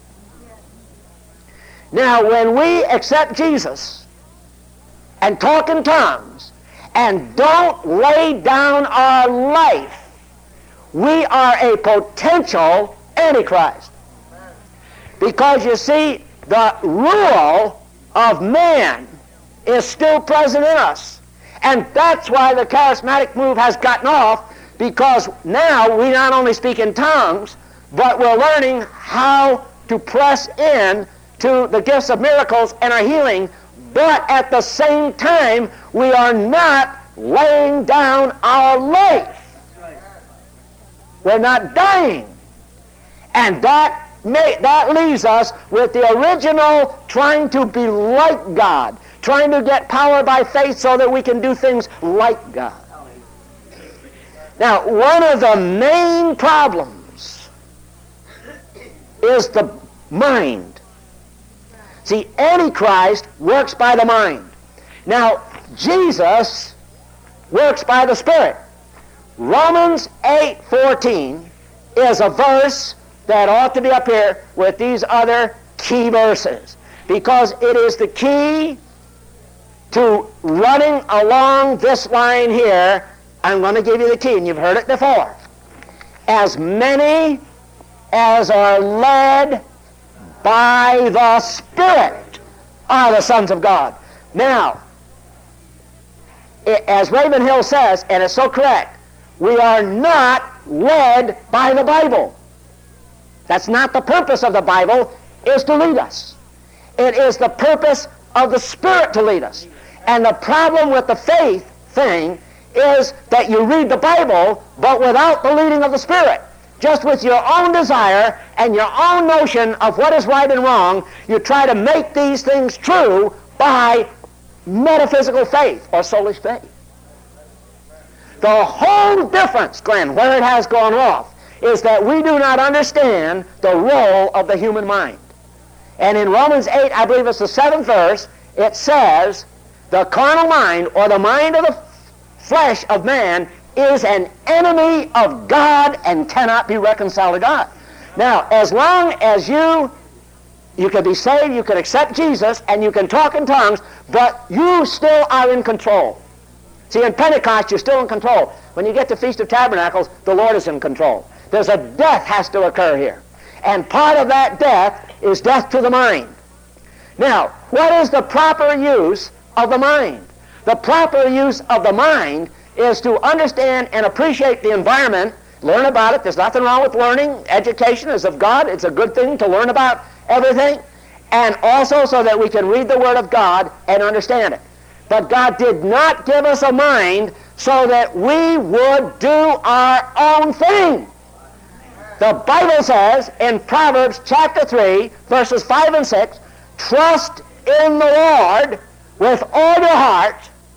Now, when we accept Jesus and talk in tongues and don't lay down our life, we are a potential Antichrist. Because you see, the rule of man is still present in us. And that's why the charismatic move has gotten off, because now we not only speak in tongues, but we're learning how to press in to the gifts of miracles and our healing, but at the same time, we are not laying down our life. We're not dying. And that leaves us with the original trying to be like God, trying to get power by faith so that we can do things like God. Now, one of the main problems is the mind. See, Antichrist works by the mind. Now, Jesus works by the Spirit. Romans 8:14 is a verse that ought to be up here with these other key verses, because it is the key to running along this line here. I'm going to give you the key, and you've heard it before. As many as are led by the Spirit are the sons of God. Now, as Raymond Hill says, and it's so correct, we are not led by the Bible. That's not the purpose of the Bible, is to lead us. It is the purpose of the Spirit to lead us. And the problem with the faith thing is that you read the Bible, but without the leading of the Spirit. Just with your own desire and your own notion of what is right and wrong, you try to make these things true by metaphysical faith or soulish faith. The whole difference, Glenn, where it has gone off, is that we do not understand the role of the human mind. And in Romans 8, I believe it's the 7th verse, it says, the carnal mind, or the mind of the flesh of man, is an enemy of God and cannot be reconciled to God. Now, as long as you can be saved, you can accept Jesus, and you can talk in tongues, but you still are in control. See, in Pentecost, you're still in control. When you get to Feast of Tabernacles, the Lord is in control. There's a death has to occur here. And part of that death is death to the mind. Now, what is the proper use of the mind? The proper use of the mind is to understand and appreciate the environment, learn about it. There's nothing wrong with learning. Education is of God. It's a good thing to learn about everything. And also so that we can read the Word of God and understand it. But God did not give us a mind so that we would do our own thing. The Bible says in Proverbs chapter 3, verses 5 and 6, trust in the Lord with all your heart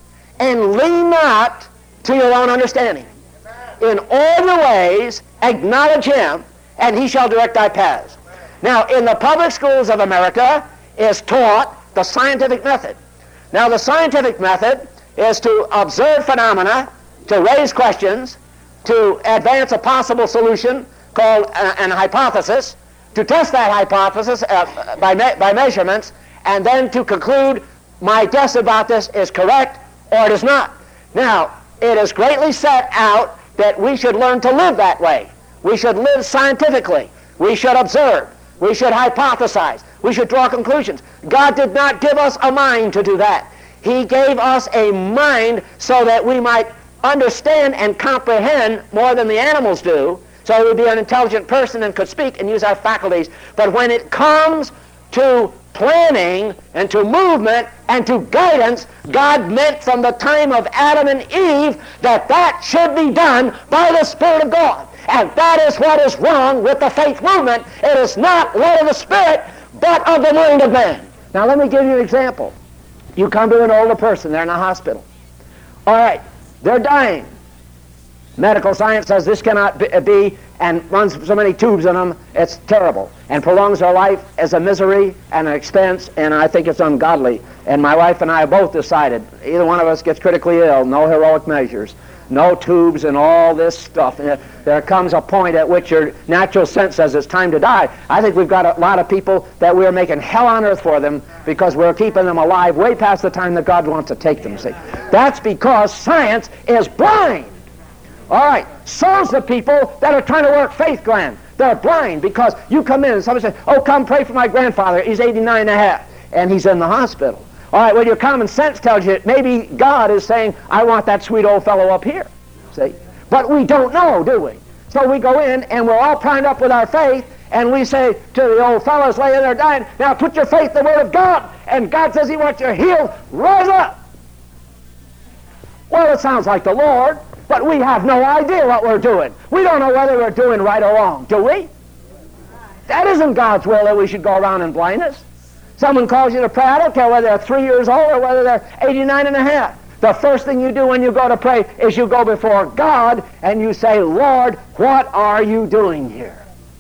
and lean not to your own understanding. In all your ways acknowledge Him, and He shall direct thy paths. Now, in the public schools of America is taught the scientific method. Now, the scientific method is to observe phenomena, to raise questions, to advance a possible solution called an hypothesis, to test that hypothesis by measurements, and then to conclude my guess about this is correct or it is not. Now, it is greatly set out that we should learn to live that way. We should live scientifically. We should observe. We should hypothesize. We should draw conclusions. God did not give us a mind to do that. He gave us a mind so that we might understand and comprehend more than the animals do, so we would be an intelligent person and could speak and use our faculties. But when it comes to planning and to movement and to guidance, God meant from the time of Adam and Eve that should be done by the Spirit of God. And that is what is wrong with the faith movement. It is not led of the Spirit, but of the mind of man. Now let me give you an example. You come to an older person, they're in a hospital. All right, they're dying. Medical science says this cannot be, and runs so many tubes in them, it's terrible, and prolongs their life as a misery and an expense, and I think it's ungodly. And my wife and I have both decided, either one of us gets critically ill, no heroic measures, no tubes and all this stuff. And there comes a point at which your natural sense says it's time to die. I think we've got a lot of people that we're making hell on earth for them because we're keeping them alive way past the time that God wants to take them, see. That's because science is blind. All right, so's the people that are trying to work faith gland. They're blind because you come in and somebody says, oh, come pray for my grandfather. He's 89 and a half, and he's in the hospital. All right, well, your common sense tells you maybe God is saying, I want that sweet old fellow up here. See? But we don't know, do we? So we go in, and we're all primed up with our faith, and we say to the old fellows laying there dying, now put your faith in the Word of God, and God says He wants you healed. Rise up. Well, it sounds like the Lord, but we have no idea what we're doing. We don't know whether we're doing right or wrong, do we? That isn't God's will that we should go around in blindness. Someone calls you to pray, I don't care whether they're 3 years old or whether they're 89 and a half. The first thing you do when you go to pray is you go before God and you say, Lord, what are you doing here?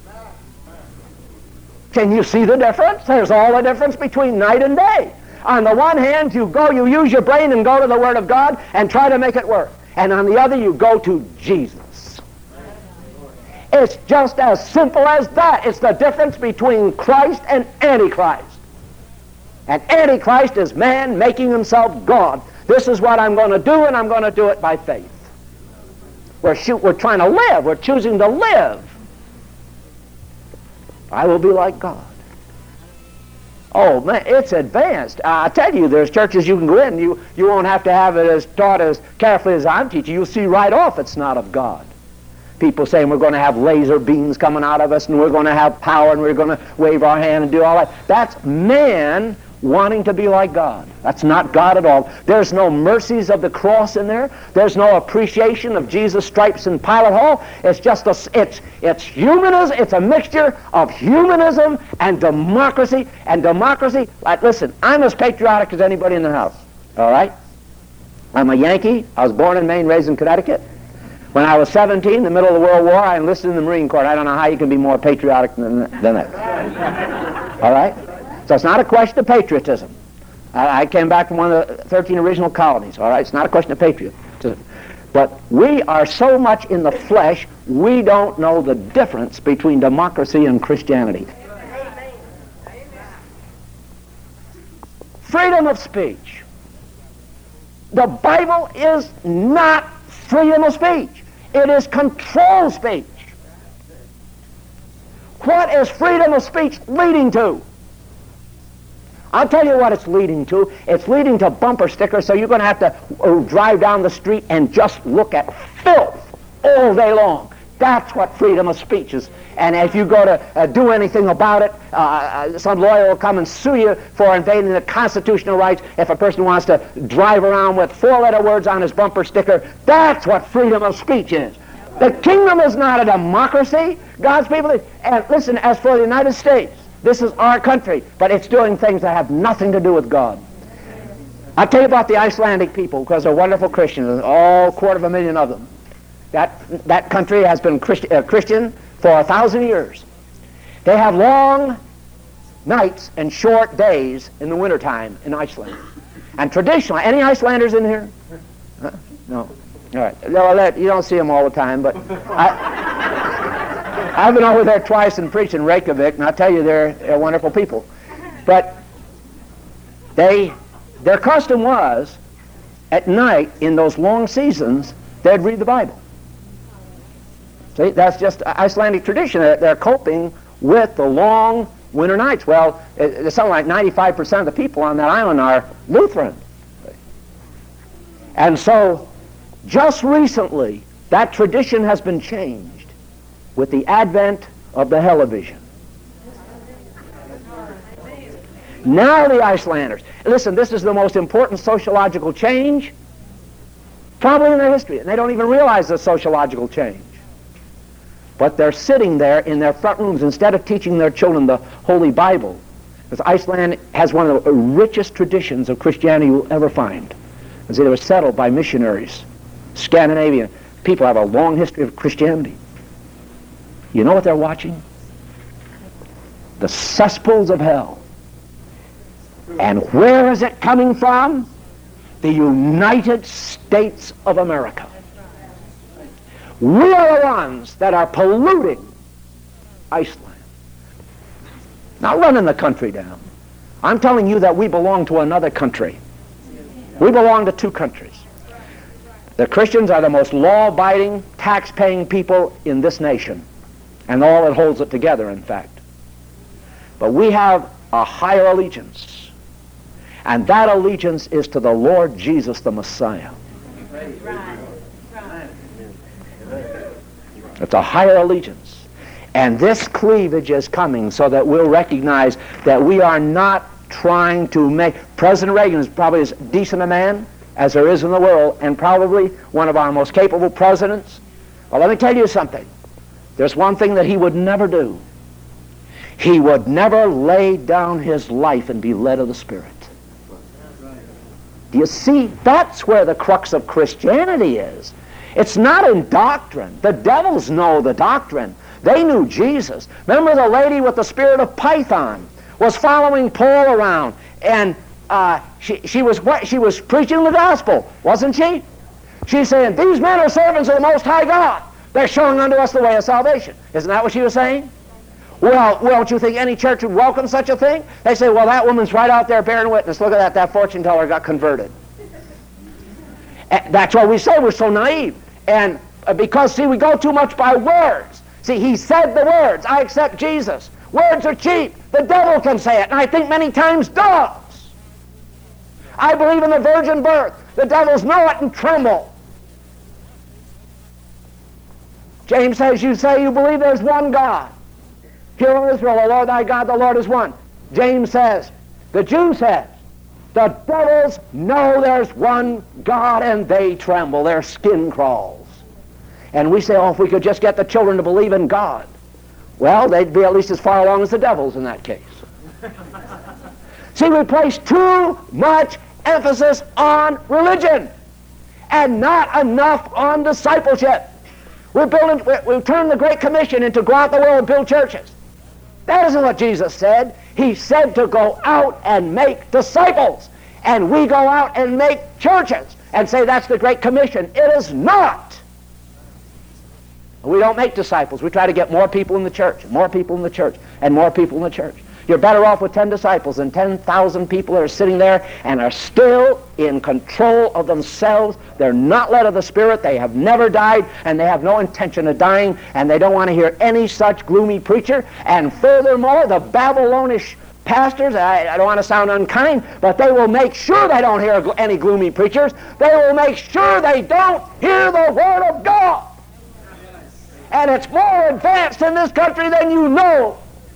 Can you see the difference? There's all the difference between night and day. On the one hand, you use your brain and go to the Word of God and try to make it work. And on the other, you go to Jesus. It's just as simple as that. It's the difference between Christ and Antichrist. And Antichrist is man making himself God. This is what I'm going to do, and I'm going to do it by faith. We're trying to live. We're choosing to live. I will be like God. Oh, man, it's advanced. I tell you, there's churches you can go in, you won't have to have it as taught as carefully as I'm teaching. You'll see right off it's not of God. People saying we're going to have laser beams coming out of us, and we're going to have power, and we're going to wave our hand and do all that. That's man wanting to be like God. That's not God at all. There's no mercies of the cross in there. There's no appreciation of Jesus' stripes in Pilate Hall. It's just it's humanism. It's a mixture of humanism and democracy. And democracy, listen, I'm as patriotic as anybody in the house. All right? I'm a Yankee. I was born in Maine, raised in Connecticut. When I was 17, in the middle of the World War, I enlisted in the Marine Corps. I don't know how you can be more patriotic than that. All right? So it's not a question of patriotism. I came back from one of the 13 original colonies, all right? It's not a question of patriotism. But we are so much in the flesh, we don't know the difference between democracy and Christianity. Freedom of speech. The Bible is not freedom of speech. It is controlled speech. What is freedom of speech leading to? I'll tell you what it's leading to. It's leading to bumper stickers, so you're going to have to drive down the street and just look at filth all day long. That's what freedom of speech is. And if you go to do anything about it, some lawyer will come and sue you for invading the constitutional rights. If a person wants to drive around with 4-letter words on his bumper sticker, that's what freedom of speech is. The kingdom is not a democracy. God's people, and listen, as for the United States, this is our country, but it's doing things that have nothing to do with God. I'll tell you about the Icelandic people, because they're wonderful Christians, all 250,000 of them. That country has been Christian for 1,000 years. They have long nights and short days in the wintertime in Iceland. And traditionally, any Icelanders in here? Huh? No. All right. No, you don't see them all the time, but I've been over there twice and preached in Reykjavik, and I'll tell you, they're wonderful people. But their custom was, at night, in those long seasons, they'd read the Bible. See, that's just Icelandic tradition. They're coping with the long winter nights. Well, it's something like 95% of the people on that island are Lutheran. And so, just recently, that tradition has been changed with the advent of the television. Now the Icelanders, listen, this is the most important sociological change probably in their history, and they don't even realize the sociological change. But they're sitting there in their front rooms instead of teaching their children the Holy Bible, because Iceland has one of the richest traditions of Christianity you'll ever find. And see, they were settled by missionaries. Scandinavian people have a long history of Christianity. You know what they're watching? The cesspools of hell. And where is it coming from? The United States of America. We are the ones that are polluting Iceland. Not running the country down. I'm telling you that we belong to another country. We belong to two countries. The Christians are the most law-abiding, tax-paying people in this nation. And all that holds it together, in fact. But we have a higher allegiance. And that allegiance is to the Lord Jesus the Messiah. It's a higher allegiance. And this cleavage is coming so that we'll recognize that we are not trying to make... President Reagan is probably as decent a man as there is in the world, and probably one of our most capable presidents. Well, let me tell you something. There's one thing that he would never do. He would never lay down his life and be led of the Spirit. Do you see? That's where the crux of Christianity is. It's not in doctrine. The devils know the doctrine. They knew Jesus. Remember the lady with the spirit of Python was following Paul around, and she was preaching the gospel, wasn't she? She's saying, these men are servants of the Most High God. They're showing unto us the way of salvation. Isn't that what she was saying? Well, don't you think any church would welcome such a thing? They say, well, that woman's right out there bearing witness. Look at that fortune teller got converted. And that's why we say we're so naive. And because, see, we go too much by words. See, he said the words, I accept Jesus. Words are cheap. The devil can say it, and I think many times does. I believe in the virgin birth. The devils know it and tremble. James says, you say you believe there's one God. Hear, O Israel, the Lord thy God, the Lord is one. James says, the Jew says, the devils know there's one God and they tremble. Their skin crawls. And we say, oh, if we could just get the children to believe in God. Well, they'd be at least as far along as the devils in that case. See, we place too much emphasis on religion and not enough on discipleship. We've turned the Great Commission into go out the world and build churches. That isn't what Jesus said. He said to go out and make disciples. And we go out and make churches and say that's the Great Commission. It is not. We don't make disciples. We try to get more people in the church, more people in the church, and more people in the church. You're better off with 10 disciples than 10,000 people that are sitting there and are still in control of themselves. They're not led of the Spirit. They have never died, and they have no intention of dying, and they don't want to hear any such gloomy preacher. And furthermore, the Babylonish pastors, I don't want to sound unkind, but they will make sure they don't hear any gloomy preachers. They will make sure they don't hear the Word of God. And it's more advanced in this country than you know.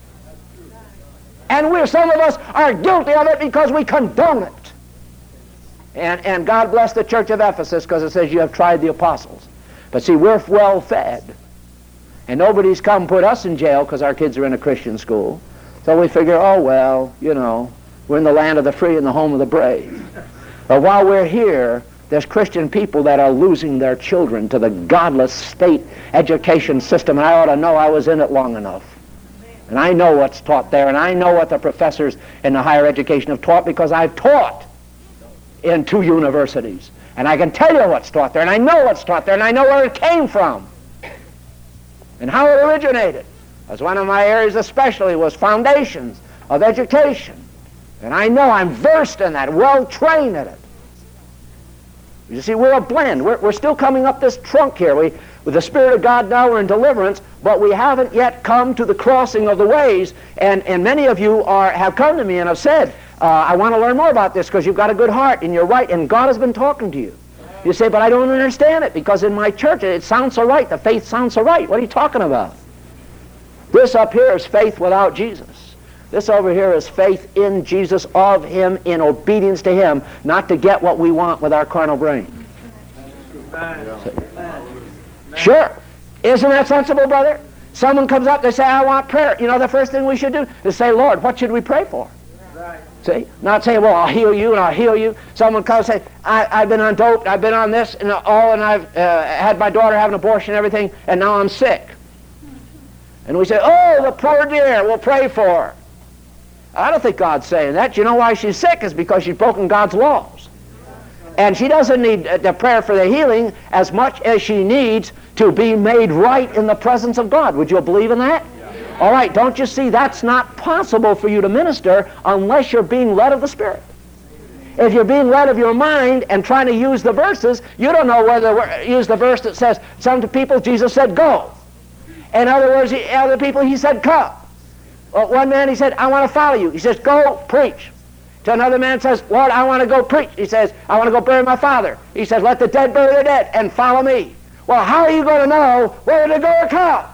And some of us are guilty of it because we condone it. And God bless the church of Ephesus, because it says you have tried the apostles. But see, we're well fed. And nobody's come put us in jail because our kids are in a Christian school. So we figure, oh well, you know, we're in the land of the free and the home of the brave. But while we're here, there's Christian people that are losing their children to the godless state education system. And I ought to know, I was in it long enough. And I know what's taught there, and I know what the professors in the higher education have taught, because I've taught in 2 universities. And I can tell you what's taught there, and I know what's taught there, and I know where it came from and how it originated. As one of my areas especially was foundations of education. And I know, I'm versed in that, well trained in it. You see, we're a blend. We're still coming up this trunk here. With the Spirit of God now, we're in deliverance, but we haven't yet come to the crossing of the ways. And many of you have come to me and have said, I want to learn more about this because you've got a good heart and you're right, and God has been talking to you. You say, but I don't understand it because in my church it sounds so right. The faith sounds so right. What are you talking about? This up here is faith without Jesus. This over here is faith in Jesus, of Him, in obedience to Him, not to get what we want with our carnal brain. Sure. Isn't that sensible, brother? Someone comes up, they say, I want prayer. You know, the first thing we should do is say, Lord, what should we pray for? See? Not saying, well, I'll heal you and I'll heal you. Someone comes and say, I've been on dope, I've been on this and all, and I've had my daughter have an abortion and everything, and now I'm sick. And we say, oh, the poor dear, we'll pray for her. I don't think God's saying that. You know why she's sick? Is because she's broken God's laws. And she doesn't need the prayer for the healing as much as she needs to be made right in the presence of God. Would you believe in that? Yeah. All right, don't you see that's not possible for you to minister unless you're being led of the Spirit. If you're being led of your mind and trying to use the verses, you don't know whether to use the verse that says, some people Jesus said, go. In other words, other people he said, come. Well, one man, he said, I want to follow you. He says, go preach. To another man says, Lord, I want to go preach. He says, I want to go bury my father. He says, let the dead bury their dead and follow me. Well, how are you going to know whether to go or come?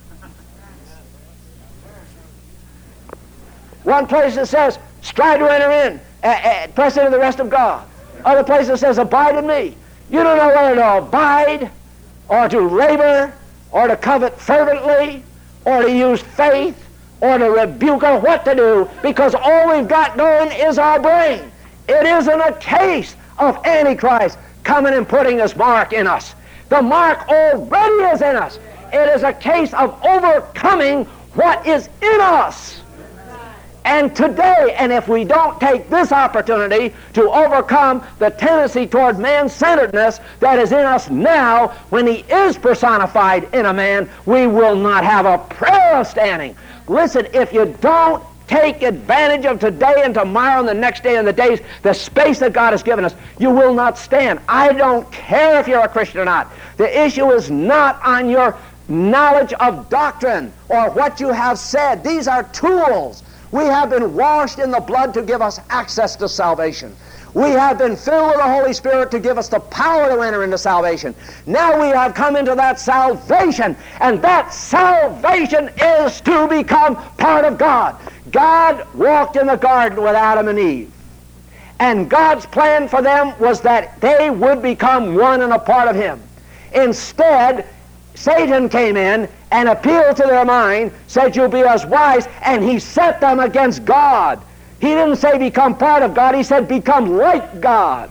One place that says, strive to enter in, press into the rest of God. Other place that says, abide in me. You don't know whether to abide or to labor or to covet fervently or to use faith or to rebuke or what to do, because all we've got going is our brain. It isn't a case of Antichrist coming and putting his mark in us. The mark already is in us. It is a case of overcoming what is in us. And today, and if we don't take this opportunity to overcome the tendency toward man-centeredness that is in us now, when he is personified in a man, we will not have a prayer of standing. Listen, if you don't take advantage of today and tomorrow and the next day and the days, the space that God has given us, you will not stand. I don't care if you're a Christian or not. The issue is not on your knowledge of doctrine or what you have said. These are tools. We have been washed in the blood to give us access to salvation. We have been filled with the Holy Spirit to give us the power to enter into salvation. Now we have come into that salvation, and that salvation is to become part of God. God walked in the garden with Adam and Eve, and God's plan for them was that they would become one and a part of Him. Instead, Satan came in and appealed to their mind, said, you'll be as wise, and he set them against God. He didn't say become part of God, he said become like God.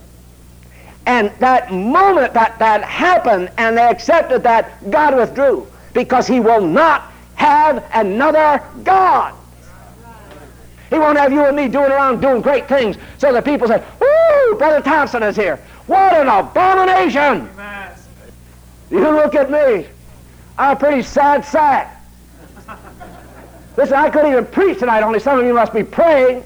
And that moment that happened and they accepted that, God withdrew, because he will not have another God. He won't have you and me doing around doing great things so that people say, woo, Brother Thompson is here. What an abomination! Amen. You look at me. I'm a pretty sad sack. Listen, I couldn't even preach tonight, only some of you must be praying.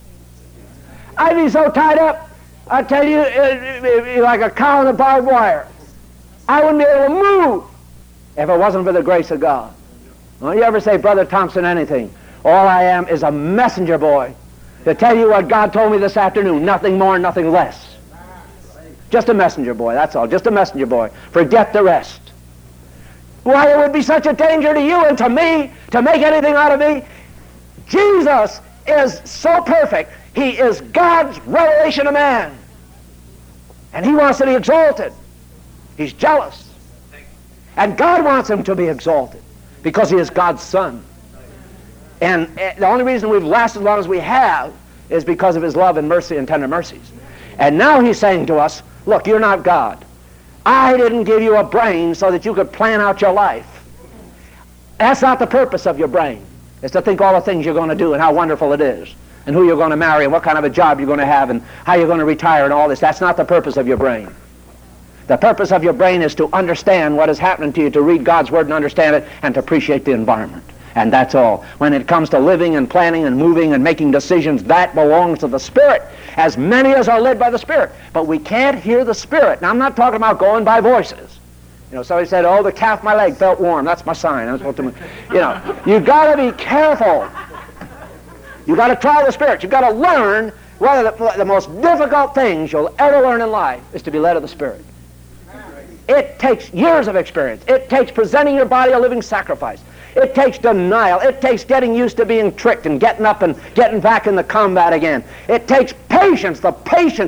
I'd be so tied up, I tell you, it'd be like a cow in a barbed wire. I wouldn't be able to move if it wasn't for the grace of God. Don't you ever say, Brother Thompson, anything. All I am is a messenger boy to tell you what God told me this afternoon. Nothing more, nothing less. Just a messenger boy, that's all. Just a messenger boy. Forget the rest. Why, it would be such a danger to you and to me to make anything out of me. Jesus is so perfect. He is God's revelation of man. And he wants to be exalted. He's jealous. And God wants him to be exalted because he is God's son. And the only reason we've lasted as long as we have is because of his love and mercy and tender mercies. And now he's saying to us, look, you're not God. I didn't give you a brain so that you could plan out your life. That's not the purpose of your brain. It's to think all the things you're going to do and how wonderful it is, and who you're going to marry and what kind of a job you're going to have and how you're going to retire and all this. That's not the purpose of your brain. The purpose of your brain is to understand what is happening to you, to read God's Word and understand it, and to appreciate the environment. And that's all. When it comes to living and planning and moving and making decisions, that belongs to the Spirit, as many as are led by the Spirit. But we can't hear the Spirit. Now, I'm not talking about going by voices. You know, somebody said, oh, the calf of my leg felt warm. That's my sign. I'm supposed to, you know, you've got to be careful. You've got to try the Spirit. You've got to learn one of the most difficult things you'll ever learn in life is to be led of the Spirit. It takes years of experience. It takes presenting your body a living sacrifice. It takes denial. It takes getting used to being tricked and getting up and getting back in the combat again. It takes patience, patience.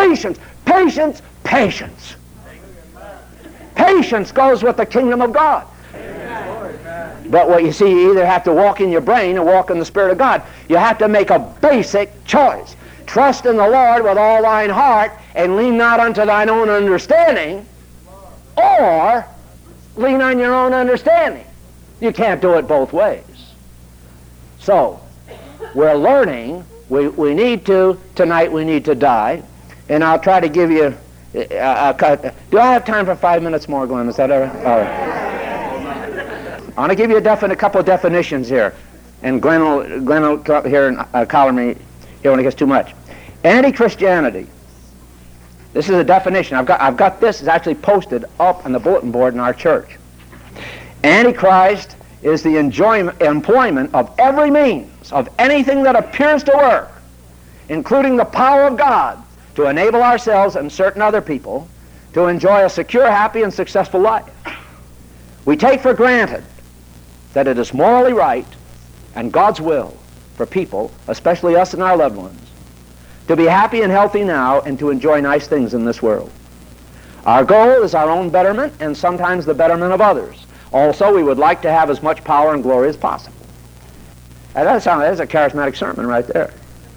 Patience goes with the kingdom of God. But what you see, you either have to walk in your brain or walk in the Spirit of God. You have to make a basic choice. Trust in the Lord with all thine heart and lean not unto thine own understanding, or lean on your own understanding. You can't do it both ways. So, we're learning. We need to, tonight we need to die. And I'll try to give you a cut. Do I have time for 5 minutes more, Glenn? Is that all right? All right. I want to give you a couple of definitions here. And Glenn will come up here and collar me here when it gets too much. Anti-Christianity. This is a definition. I've got this. It's actually posted up on the bulletin board in our church. Antichrist is the employment of every means, of anything that appears to work, including the power of God, to enable ourselves and certain other people to enjoy a secure, happy, and successful life. We take for granted that it is morally right and God's will for people, especially us and our loved ones, to be happy and healthy now and to enjoy nice things in this world. Our goal is our own betterment and sometimes the betterment of others. Also, we would like to have as much power and glory as possible. And that's a charismatic sermon right there.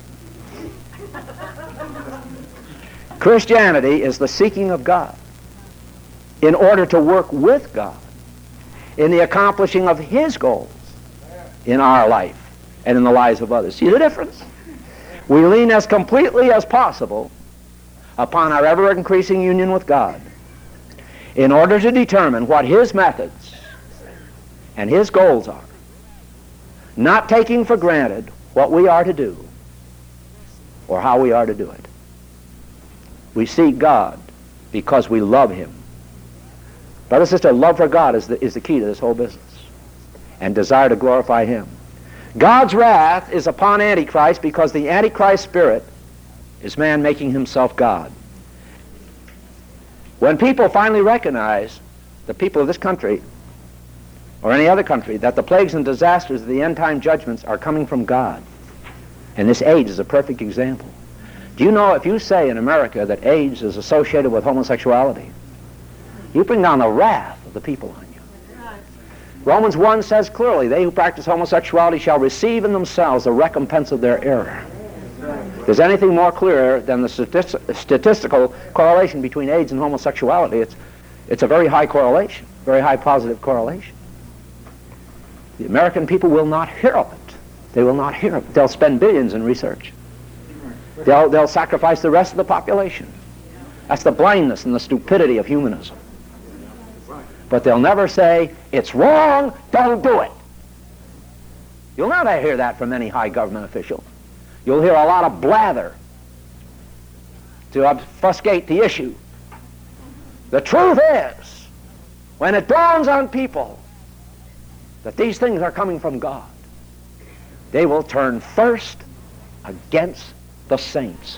Christianity is the seeking of God in order to work with God in the accomplishing of His goals in our life and in the lives of others. See the difference? We lean as completely as possible upon our ever-increasing union with God in order to determine what His methods and His goals are, not taking for granted what we are to do or how we are to do it. We seek God because we love Him. Brother, sister, love for God is the key to this whole business, and desire to glorify Him. God's wrath is upon Antichrist because the Antichrist spirit is man making himself God. When people finally recognize, the people of this country or any other country, that the plagues and disasters of the end-time judgments are coming from God, and this AIDS is a perfect example. Do you know, if you say in America that AIDS is associated with homosexuality, you bring down the wrath of the people on you. Romans 1 says clearly, they who practice homosexuality shall receive in themselves the recompense of their error. There's anything more clear than the statistical correlation between AIDS and homosexuality. It's a very high correlation, very high positive correlation. The American people will not hear of it. They will not hear of it. They'll spend billions in research. They'll sacrifice the rest of the population. That's the blindness and the stupidity of humanism. But they'll never say, it's wrong, don't do it. You'll never hear that from any high government official. You'll hear a lot of blather to obfuscate the issue. The truth is, when it dawns on people that these things are coming from God, They will turn first against the saints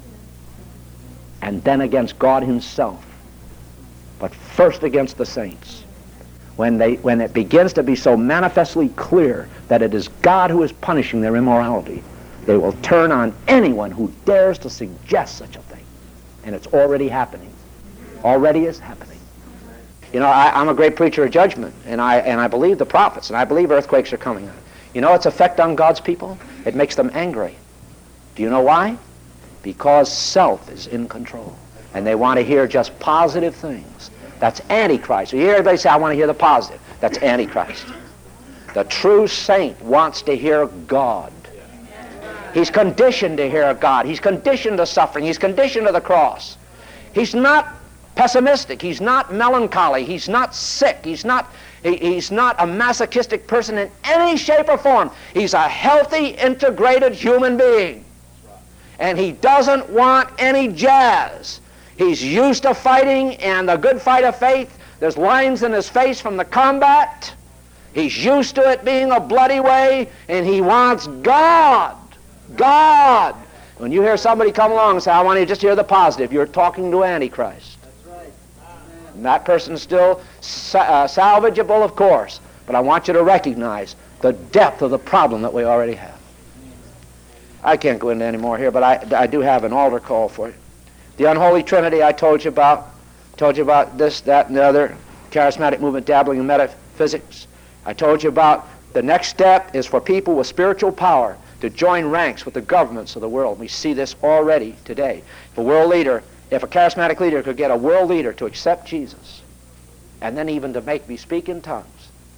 and then against God himself, but first against the saints. When it begins to be so manifestly clear that it is God who is punishing their immorality, they will turn on anyone who dares to suggest such a thing. And it's already happening. Already is happening. You know, I'm a great preacher of judgment, and I believe the prophets, and I believe earthquakes are coming. You know its effect on God's people? It makes them angry. Do you know why? Because self is in control, and they want to hear just positive things. That's Antichrist. You hear everybody say, I want to hear the positive. That's Antichrist. The true saint wants to hear God. He's conditioned to hear God. He's conditioned to suffering. He's conditioned to the cross. He's not pessimistic. He's not melancholy. He's not sick. He's not a masochistic person in any shape or form. He's a healthy, integrated human being. And he doesn't want any jazz. He's used to fighting and the good fight of faith. There's lines in his face from the combat. He's used to it being a bloody way, and he wants God. God. When you hear somebody come along and say, I want you to just hear the positive, you're talking to Antichrist. That's right. And that person's still salvageable, of course, but I want you to recognize the depth of the problem that we already have. I can't go into any more here, but I do have an altar call for you. The unholy trinity I told you about this, that, and the other, charismatic movement dabbling in metaphysics. I told you about the next step is for people with spiritual power to join ranks with the governments of the world. We see this already today. If a charismatic leader could get a world leader to accept Jesus, and then even to make me speak in tongues,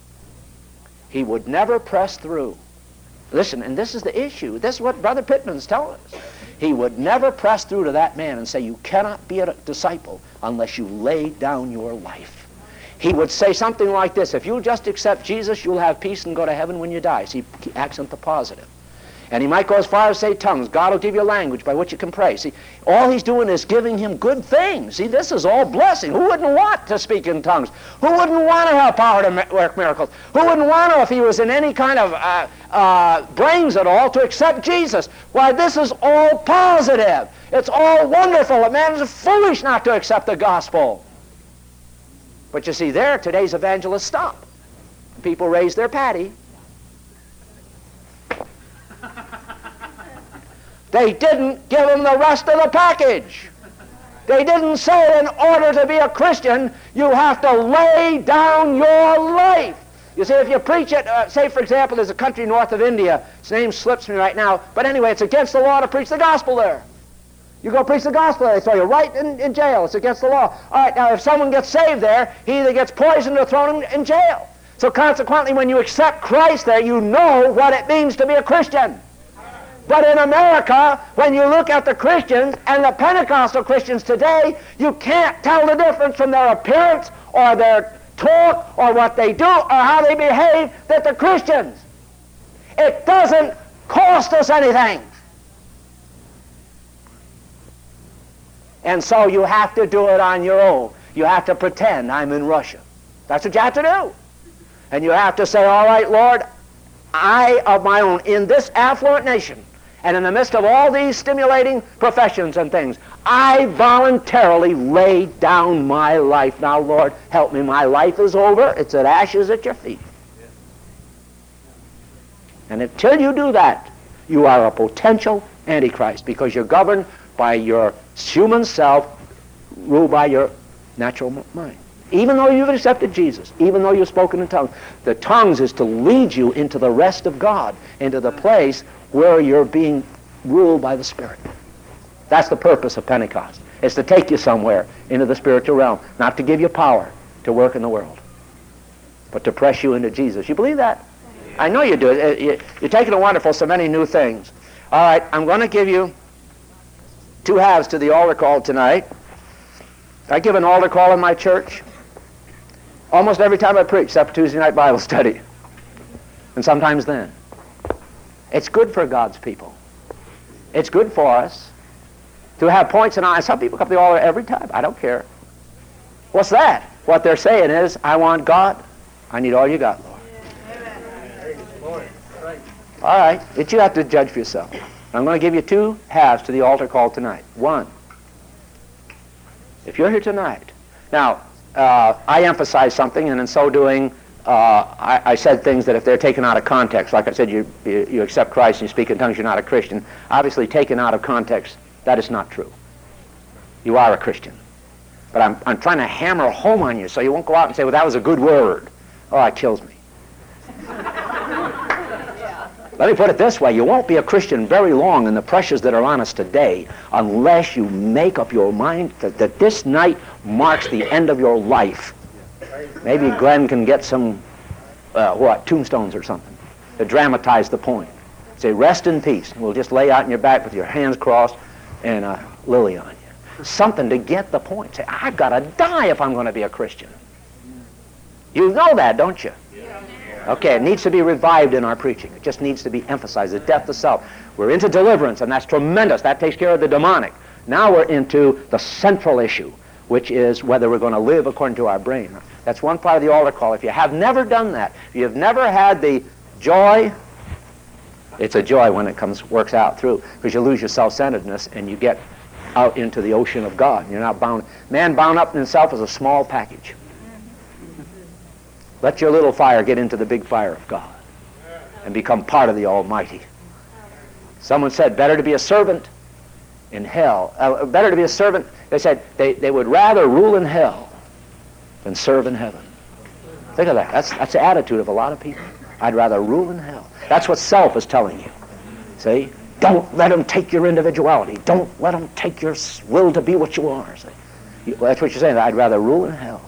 he would never press through. Listen, and this is the issue. This is what Brother Pittman's telling us. He would never press through to that man and say, you cannot be a disciple unless you lay down your life. He would say something like this, if you just accept Jesus, you'll have peace and go to heaven when you die. See, accent the positive. And he might go as far as say tongues. God will give you a language by which you can pray. See, all he's doing is giving him good things. See, this is all blessing. Who wouldn't want to speak in tongues? Who wouldn't want to have power to work miracles? Who wouldn't want to, if he was in any kind of brains at all, to accept Jesus? Why, this is all positive. It's all wonderful. A man is foolish not to accept the gospel. But you see, there, today's evangelists stop. People raise their patty. They didn't give him the rest of the package. They didn't say in order to be a Christian, you have to lay down your life. You see, if you preach it, say for example, there's a country north of India, its name slips me right now, but anyway, it's against the law to preach the gospel there. You go preach the gospel there, they throw you right in jail. It's against the law. All right, now if someone gets saved there, he either gets poisoned or thrown in jail. So consequently, when you accept Christ there, you know what it means to be a Christian. But in America, when you look at the Christians and the Pentecostal Christians today, you can't tell the difference from their appearance or their talk or what they do or how they behave that they're Christians. It doesn't cost us anything. And so you have to do it on your own. You have to pretend I'm in Russia. That's what you have to do. And you have to say, all right, Lord, I of my own, in this affluent nation, and in the midst of all these stimulating professions and things, I voluntarily lay down my life. Now, Lord, help me. My life is over. It's at ashes at your feet. And until you do that, you are a potential Antichrist, because you're governed by your human self, ruled by your natural mind. Even though you've accepted Jesus, even though you've spoken in tongues, the tongues is to lead you into the rest of God, into the place where you're being ruled by the Spirit. That's the purpose of Pentecost. It's to take you somewhere into the spiritual realm, not to give you power to work in the world, but to press you into Jesus. You believe that? I know you do. You're taking it wonderful, so many new things. All right, I'm going to give you two halves to the altar call tonight. I give an altar call in my church almost every time I preach, except Tuesday night Bible study. And sometimes then. It's good for God's people. It's good for us to have points in our eyes. Some people come to the altar every time. I don't care. What's that? What they're saying is, I want God. I need all you got, Lord. All right, but you have to judge for yourself. I'm going to give you two halves to the altar call tonight. One, if you're here tonight. Now, I emphasize something, and in so doing, I said things that if they're taken out of context, like I said, you accept Christ and you speak in tongues, you're not a Christian. Obviously, taken out of context, that is not true. You are a Christian. But I'm trying to hammer home on you so you won't go out and say, well, that was a good word. Oh, it kills me. Let me put it this way. You won't be a Christian very long in the pressures that are on us today unless you make up your mind that this night marks the end of your life. Maybe Glenn can get some, tombstones or something to dramatize the point. Say, rest in peace. We'll just lay out on your back with your hands crossed and a lily on you. Something to get the point. Say, I've got to die if I'm going to be a Christian. You know that, don't you? Okay, it needs to be revived in our preaching. It just needs to be emphasized, the death to self. We're into deliverance, and that's tremendous. That takes care of the demonic. Now we're into the central issue, which is whether we're going to live according to our brain. That's one part of the altar call. If you have never done that, if you've never had the joy, it's a joy when it works out through, because you lose your self-centeredness and you get out into the ocean of God. You're not bound. Man bound up in himself is a small package. Let your little fire get into the big fire of God and become part of the Almighty. Someone said, better to be a servant in hell. Better to be a servant. They said they would rather rule in hell than serve in heaven. Think of that. That's the attitude of a lot of people. I'd rather rule in hell. That's what self is telling you. See? Don't let them take your individuality. Don't let them take your will to be what you are. See? That's what you're saying. I'd rather rule in hell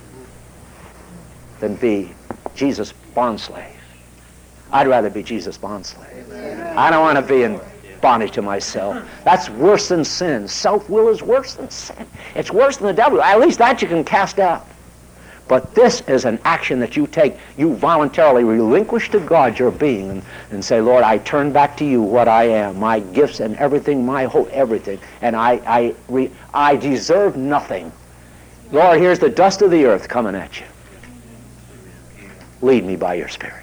than be Jesus' bondslave. I'd rather be Jesus' bondslave. I don't want to be in bondage to myself. That's worse than sin. Self-will is worse than sin. It's worse than the devil. At least that you can cast out. But this is an action that you take. You voluntarily relinquish to God your being and say, Lord, I turn back to you what I am, my gifts and everything, my hope, everything. And I deserve nothing. Lord, here's the dust of the earth coming at you. Lead me by your Spirit.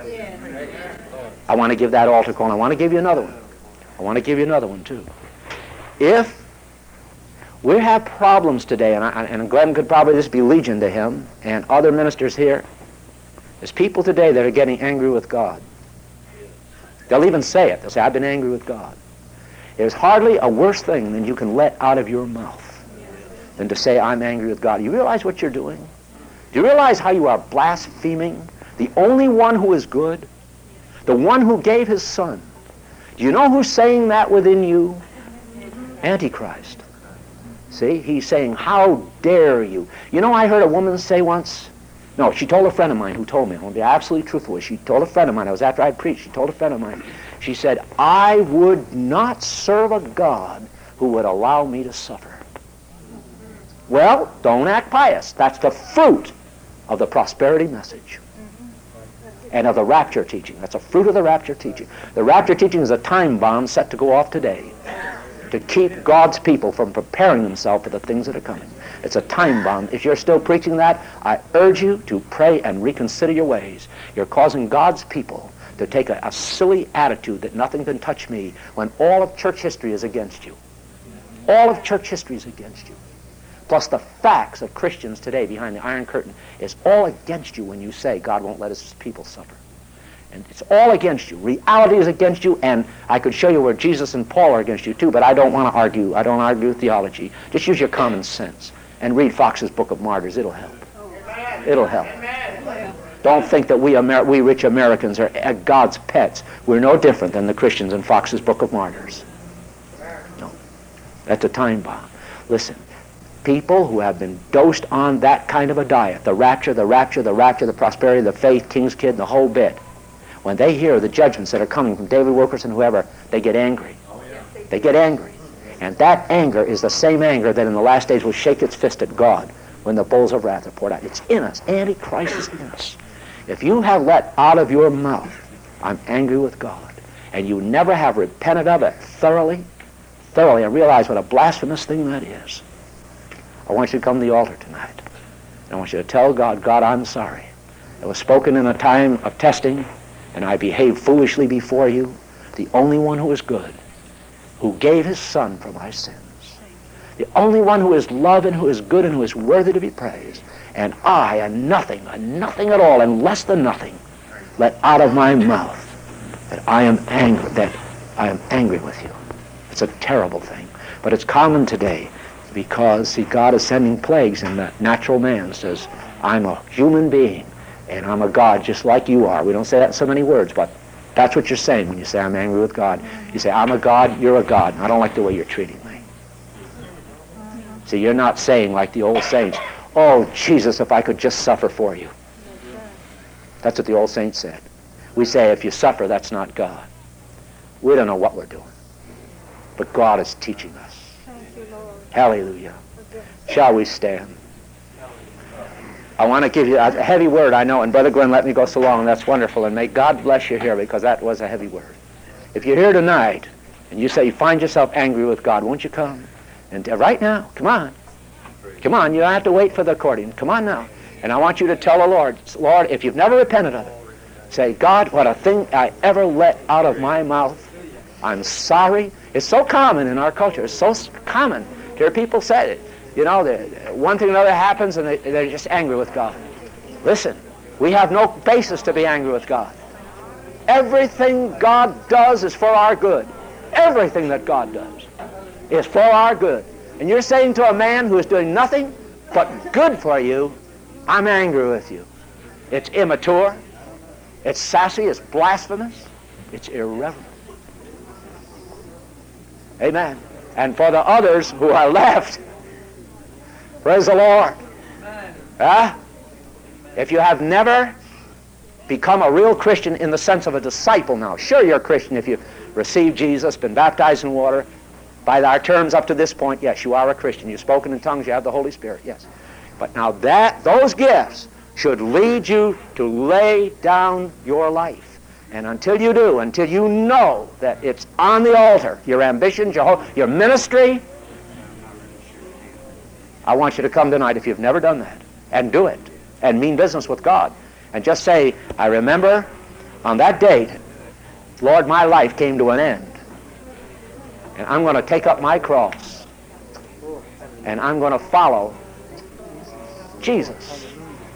I want to give that altar call. I want to give you another one. I want to give you another one too. If we have problems today, and Glenn could probably just be legion to him and other ministers here, there's people today that are getting angry with God. They'll even say it. They'll say, I've been angry with God. There's hardly a worse thing than you can let out of your mouth than to say, I'm angry with God. You realize what you're doing? Do you realize how you are blaspheming the only one who is good, the one who gave his son? Do you know who's saying that within you? Antichrist. See, he's saying, how dare you? You know, I heard a woman say once, no, she told a friend of mine who told me, I want to be absolutely truthful, she told a friend of mine, it was after I preached, she told a friend of mine, she said, I would not serve a God who would allow me to suffer. Well, don't act pious. That's the fruit of the prosperity message and of the rapture teaching. That's a fruit of the rapture teaching. The rapture teaching is a time bomb set to go off today to keep God's people from preparing themselves for the things that are coming. It's a time bomb. If you're still preaching that, I urge you to pray and reconsider your ways. You're causing God's people to take a silly attitude that nothing can touch me when all of church history is against you. All of church history is against you. Plus the facts of Christians today behind the Iron Curtain is all against you when you say God won't let his people suffer. And it's all against you. Reality is against you, and I could show you where Jesus and Paul are against you too, but I don't want to argue. I don't argue theology. Just use your common sense and read Fox's Book of Martyrs. It'll help. It'll help. Don't think that we rich Americans are God's pets. We're no different than the Christians in Fox's Book of Martyrs. No. That's a time bomb. Listen. People who have been dosed on that kind of a diet, the rapture, the prosperity, the faith, King's Kid, the whole bit, when they hear the judgments that are coming from David Wilkerson, whoever, they get angry. They get angry. And that anger is the same anger that in the last days will shake its fist at God when the bowls of wrath are poured out. It's in us. Antichrist is in us. If you have let out of your mouth, I'm angry with God, and you never have repented of it thoroughly, and realize what a blasphemous thing that is, I want you to come to the altar tonight. I want you to tell God, God, I'm sorry. It was spoken in a time of testing and I behaved foolishly before you, the only one who is good, who gave his Son for my sins, the only one who is love and who is good and who is worthy to be praised, and I, a nothing at all, and less than nothing, let out of my mouth that I am angry with you. It's a terrible thing, but it's common today because, see, God is sending plagues, and the natural man says, I'm a human being, and I'm a God just like you are. We don't say that in so many words, but that's what you're saying when you say, I'm angry with God. You say, I'm a God, you're a God, and I don't like the way you're treating me. See, you're not saying like the old saints, oh, Jesus, if I could just suffer for you. That's what the old saints said. We say, if you suffer, that's not God. We don't know what we're doing. But God is teaching us. Thank you, Lord. Hallelujah. Shall we stand? I want to give you a heavy word, I know, and Brother Glenn let me go so long, and that's wonderful, and may God bless you here, because that was a heavy word. If you're here tonight, and you say you find yourself angry with God, won't you come? And right now, come on. Come on, you don't have to wait for the accordion. Come on now. And I want you to tell the Lord, Lord, if you've never repented of it, say, God, what a thing I ever let out of my mouth. I'm sorry. It's so common in our culture. It's so common to hear people say it. You know, one thing or another happens and they're just angry with God. Listen, we have no basis to be angry with God. Everything God does is for our good. Everything that God does is for our good. And you're saying to a man who is doing nothing but good for you, I'm angry with you. It's immature. It's sassy. It's blasphemous. It's irreverent. Amen. And for the others who are left, praise the Lord. If you have never become a real Christian in the sense of a disciple now, sure you're a Christian if you've received Jesus, been baptized in water. By our terms up to this point, yes, you are a Christian. You've spoken in tongues, you have the Holy Spirit, yes. But now those gifts should lead you to lay down your life. And until you do, until you know that it's on the altar, your ambitions, your ministry, I want you to come tonight if you've never done that, and do it, and mean business with God. And just say, I remember on that date, Lord, my life came to an end. And I'm going to take up my cross, and I'm going to follow Jesus.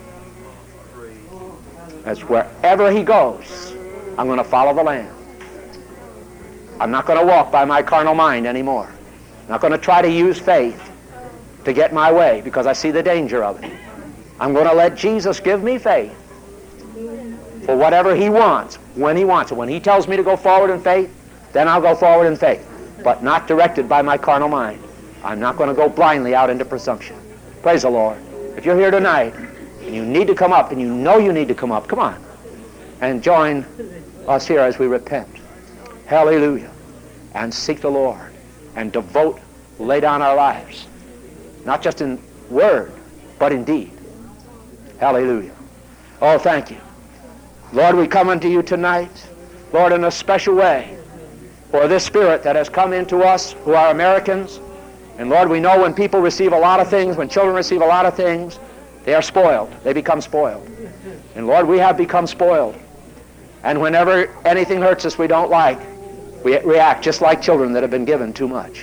As wherever he goes, I'm going to follow the Lamb. I'm not going to walk by my carnal mind anymore. I'm not going to try to use faith to get my way, because I see the danger of it. I'm going to let Jesus give me faith for whatever he wants, when he wants it. When he tells me to go forward in faith, then I'll go forward in faith, but not directed by my carnal mind. I'm not going to go blindly out into presumption. Praise the Lord. If you're here tonight and you need to come up, and you know you need to come up, come on and join us here as we repent. Hallelujah. And seek the Lord and devote, lay down our lives, not just in word, but in deed. Hallelujah. Oh, thank you. Lord, we come unto you tonight, Lord, in a special way, for this spirit that has come into us who are Americans. And Lord, we know when people receive a lot of things, when children receive a lot of things, they are spoiled. They become spoiled. And Lord, we have become spoiled. And whenever anything hurts us we don't like, we react just like children that have been given too much.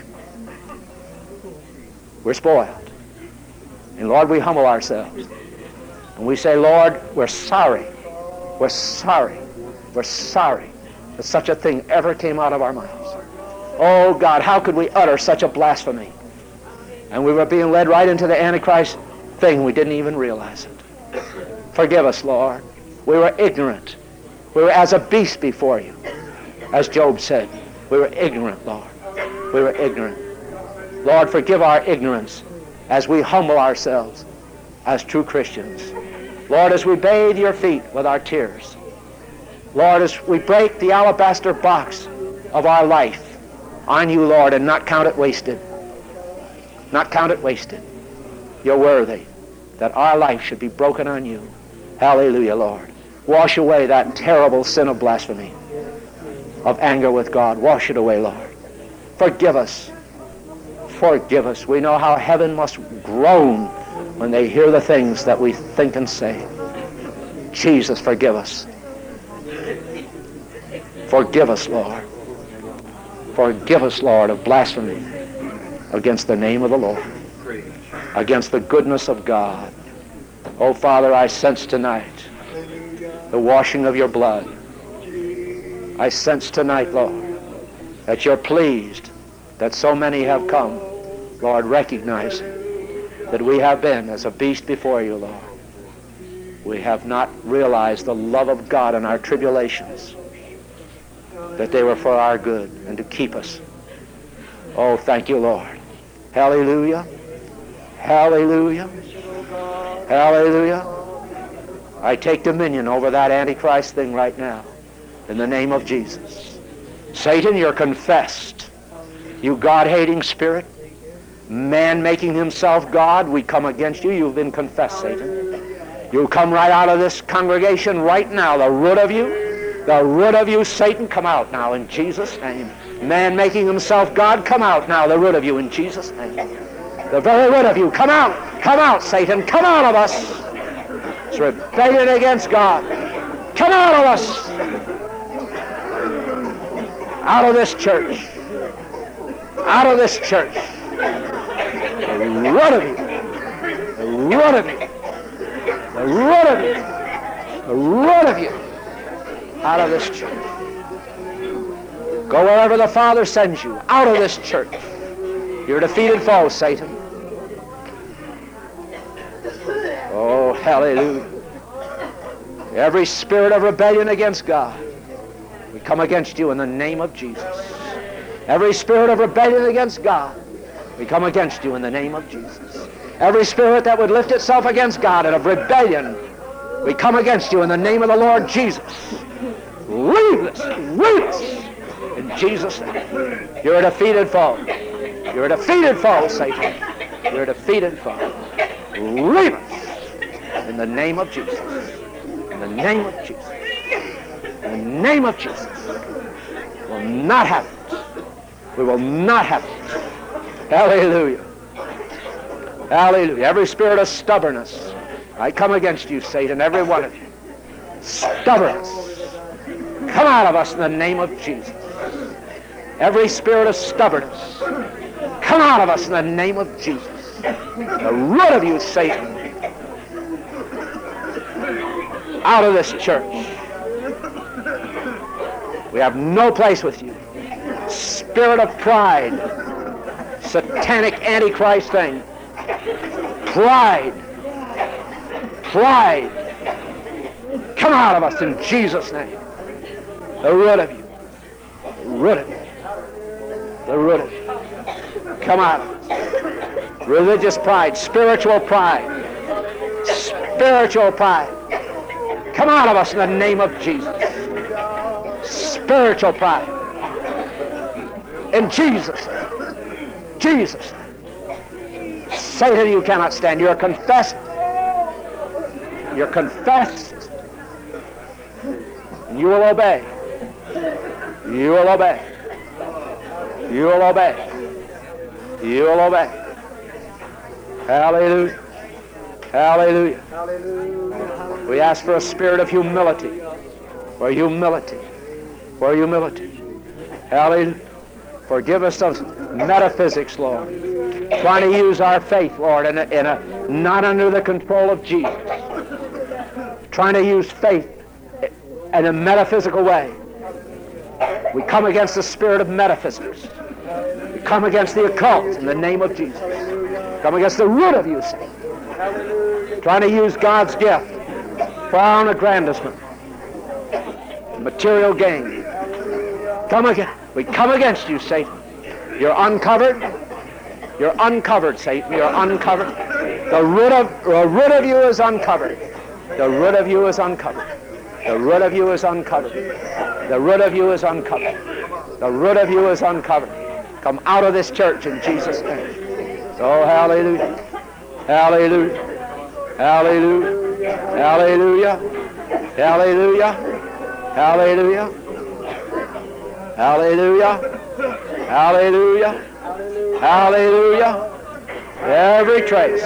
We're spoiled. And Lord, we humble ourselves. And we say, Lord, we're sorry. We're sorry. We're sorry that such a thing ever came out of our mouths. Oh God, how could we utter such a blasphemy? And we were being led right into the Antichrist thing. We didn't even realize it. Forgive us, Lord. We were ignorant. We were as a beast before you. As Job said, we were ignorant, Lord. We were ignorant. Lord, forgive our ignorance as we humble ourselves as true Christians. Lord, as we bathe your feet with our tears. Lord, as we break the alabaster box of our life on you, Lord, and not count it wasted. Not count it wasted. You're worthy that our life should be broken on you. Hallelujah, Lord. Wash away that terrible sin of blasphemy, of anger with God. Wash it away, Lord. Forgive us. Forgive us. We know how heaven must groan when they hear the things that we think and say. Jesus, forgive us. Forgive us, Lord. Forgive us, Lord, of blasphemy against the name of the Lord, against the goodness of God. Oh, Father, I sense tonight the washing of your blood. I sense tonight, Lord, that you're pleased that so many have come, Lord, recognizing that we have been as a beast before you, Lord. We have not realized the love of God in our tribulations, that they were for our good and to keep us. Oh, thank you, Lord. Hallelujah. Hallelujah. Hallelujah. I take dominion over that Antichrist thing right now in the name of Jesus. Satan, you're confessed. You God-hating spirit, man making himself God, we come against you. You've been confessed, Satan. You come right out of this congregation right now. The root of you, Satan, come out now in Jesus' name. Man making himself God, come out now. The root of you in Jesus' name. The very root of you, come out. Come out, Satan. Come out of us. It's rebellion against God. Come out of us. Out of this church. Out of this church. The root of you. The root of you. The root of you. The root of you. Out of this church. Go wherever the Father sends you. Out of this church. You're a defeated foe, Satan. Oh, hallelujah. Every spirit of rebellion against God, we come against you in the name of Jesus. Every spirit of rebellion against God, we come against you in the name of Jesus. Every spirit that would lift itself against God and of rebellion, we come against you in the name of the Lord Jesus. Leave this! Leave us! In Jesus' name. You're a defeated foe. You're a defeated foe, Satan. You're a defeated foe. Leave us! In the name of Jesus. In the name of Jesus. In the name of Jesus. Will not happen. We will not have it. Hallelujah. Hallelujah. Every spirit of stubbornness, I come against you, Satan, every one of you. Stubbornness. Come out of us in the name of Jesus. Every spirit of stubbornness, come out of us in the name of Jesus. The root of you, Satan. Out of this church. We have no place with you. Spirit of pride, satanic antichrist thing. Pride. Pride. Come out of us in Jesus' name. The root of you. The root of you. The root of you. Come out of us. Religious pride. Spiritual pride. Spiritual pride. Come out of us in the name of Jesus. Spiritual pride. In Jesus' name. Jesus' name. Satan, you cannot stand. You're confessed. You're confessed. And you will obey. You will obey. You will obey. You will obey. Hallelujah. Hallelujah. We ask for a spirit of humility. For humility. For humility. Hallelujah. Forgive us of metaphysics, Lord. Trying to use our faith, Lord, in a not under the control of Jesus. Trying to use faith in a metaphysical way. We come against the spirit of metaphysics. We come against the occult in the name of Jesus. Come against the root of you, Satan. Trying to use God's gift for our own aggrandizement. Material gain. We come against you, Satan. You're uncovered. You're uncovered, Satan. You're uncovered. The root of you is uncovered. The root of you is uncovered. The root of you is uncovered. The root of you is uncovered. The root of you is uncovered. Come out of this church in Jesus' name. Oh, hallelujah. Hallelujah. Hallelujah. Hallelujah. Hallelujah. Hallelujah. Hallelujah. Hallelujah. Hallelujah. Every trace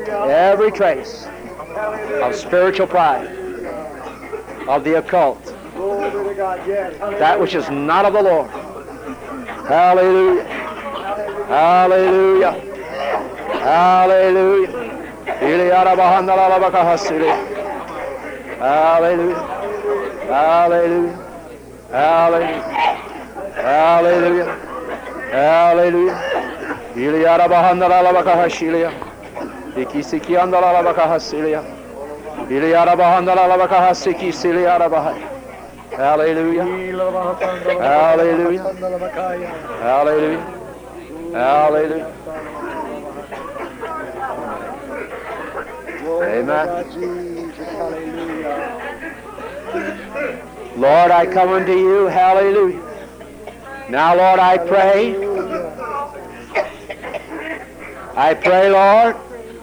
of spiritual pride, of the occult, that which is not of the Lord. Hallelujah. Hallelujah. Hallelujah. Hallelujah. Hallelujah. Hallelujah. Hallelujah. Hallelujah. Hallelujah. Iliyara bahandala la bakahashilia. Ikisiki andala la bakahasilia. Iliyara bahandala la bakahasiki siliyara bahai. Hallelujah. Hallelujah. Hallelujah. Hallelujah. Amen. Lord, I come unto you. Hallelujah. Now, Lord, I pray, Lord,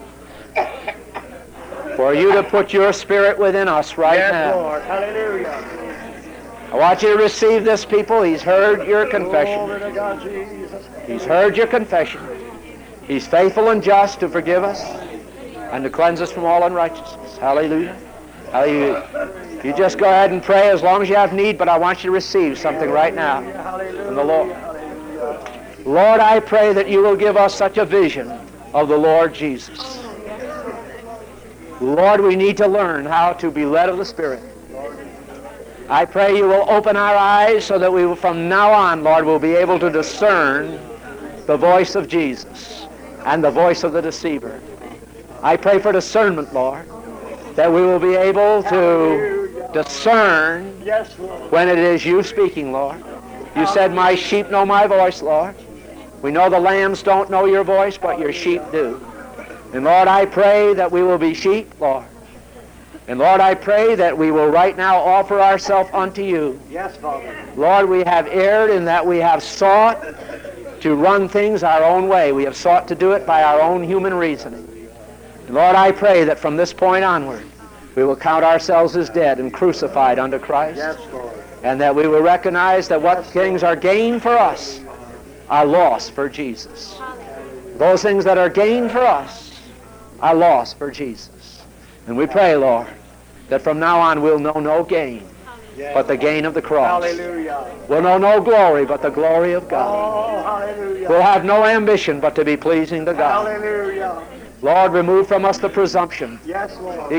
for you to put your Spirit within us right now. Lord. Hallelujah. I want you to receive this, people. He's heard your confession. He's heard your confession. He's faithful and just to forgive us and to cleanse us from all unrighteousness. Hallelujah. Hallelujah. You just go ahead and pray as long as you have need, but I want you to receive something right now from the Lord. Lord, I pray that you will give us such a vision of the Lord Jesus. Lord, we need to learn how to be led of the Spirit. I pray you will open our eyes so that we will, from now on, Lord, will be able to discern the voice of Jesus and the voice of the deceiver. I pray for discernment, Lord, that we will be able to discern when it is you speaking, Lord. You said, my sheep know my voice, Lord. We know the lambs don't know your voice, but your sheep do. And Lord, I pray that we will be sheep, Lord. And Lord, I pray that we will right now offer ourselves unto you. Yes, Father. Lord, we have erred in that we have sought to run things our own way. We have sought to do it by our own human reasoning. And Lord, I pray that from this point onward, we will count ourselves as dead and crucified unto Christ. Yes, Lord. And that we will recognize that what things are gain for us are lost for Jesus. Those things that are gain for us are lost for Jesus. And we pray, Lord, that from now on we'll know no gain but the gain of the cross. Hallelujah. We'll know no glory but the glory of God. Oh, hallelujah. We'll have no ambition but to be pleasing to God. Hallelujah. Lord, remove from us the presumption. Yes, Lord.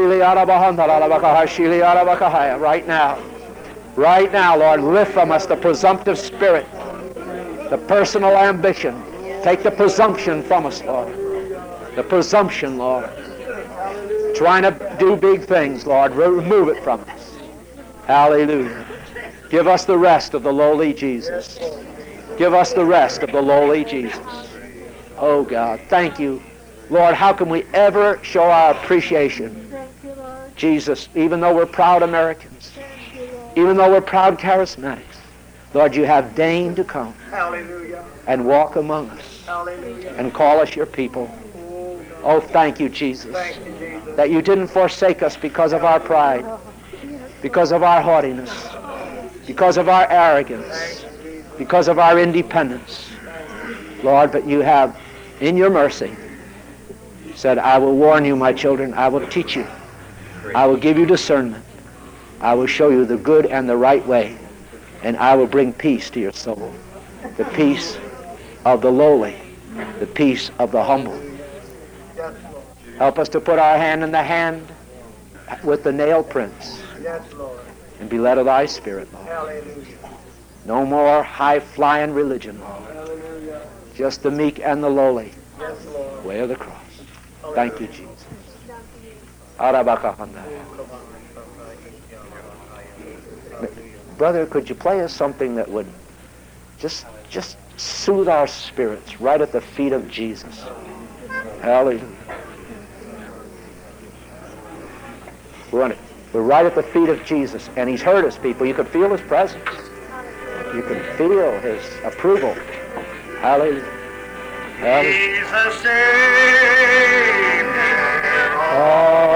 Right now. Right now, Lord, lift from us the presumptive spirit, the personal ambition. Take the presumption from us, Lord. The presumption, Lord. Trying to do big things, Lord. Remove it from us. Hallelujah. Give us the rest of the lowly Jesus. Give us the rest of the lowly Jesus. Oh, God, thank you. Lord, how can we ever show our appreciation? Jesus, even though we're proud Americans, even though we're proud charismatics, Lord, you have deigned to come Hallelujah. and walk among us Hallelujah. and call us your people. Oh, thank you, Jesus, Thank you, Jesus. that you didn't forsake us because of our pride, because of our haughtiness, because of our arrogance, because of our independence. Lord, but you have, in your mercy, said, I will warn you, my children, I will teach you, I will give you discernment, I will show you the good and the right way, and I will bring peace to your soul, the peace of the lowly, the peace of the humble. Help us to put our hand in the hand with the nail prints Yes, Lord. and be led of thy Spirit, Lord. Hallelujah. No more high-flying religion, Lord. Hallelujah. Just the meek and the lowly Yes, Lord. way of the cross. Thank you, Jesus. Arabakahanda. Brother, could you play us something that would just soothe our spirits right at the feet of Jesus? Hallelujah. We're right at the feet of Jesus, and he's heard us, people. You can feel his presence. You can feel his approval. Hallelujah. Hallelujah. Jesus, save me. Oh,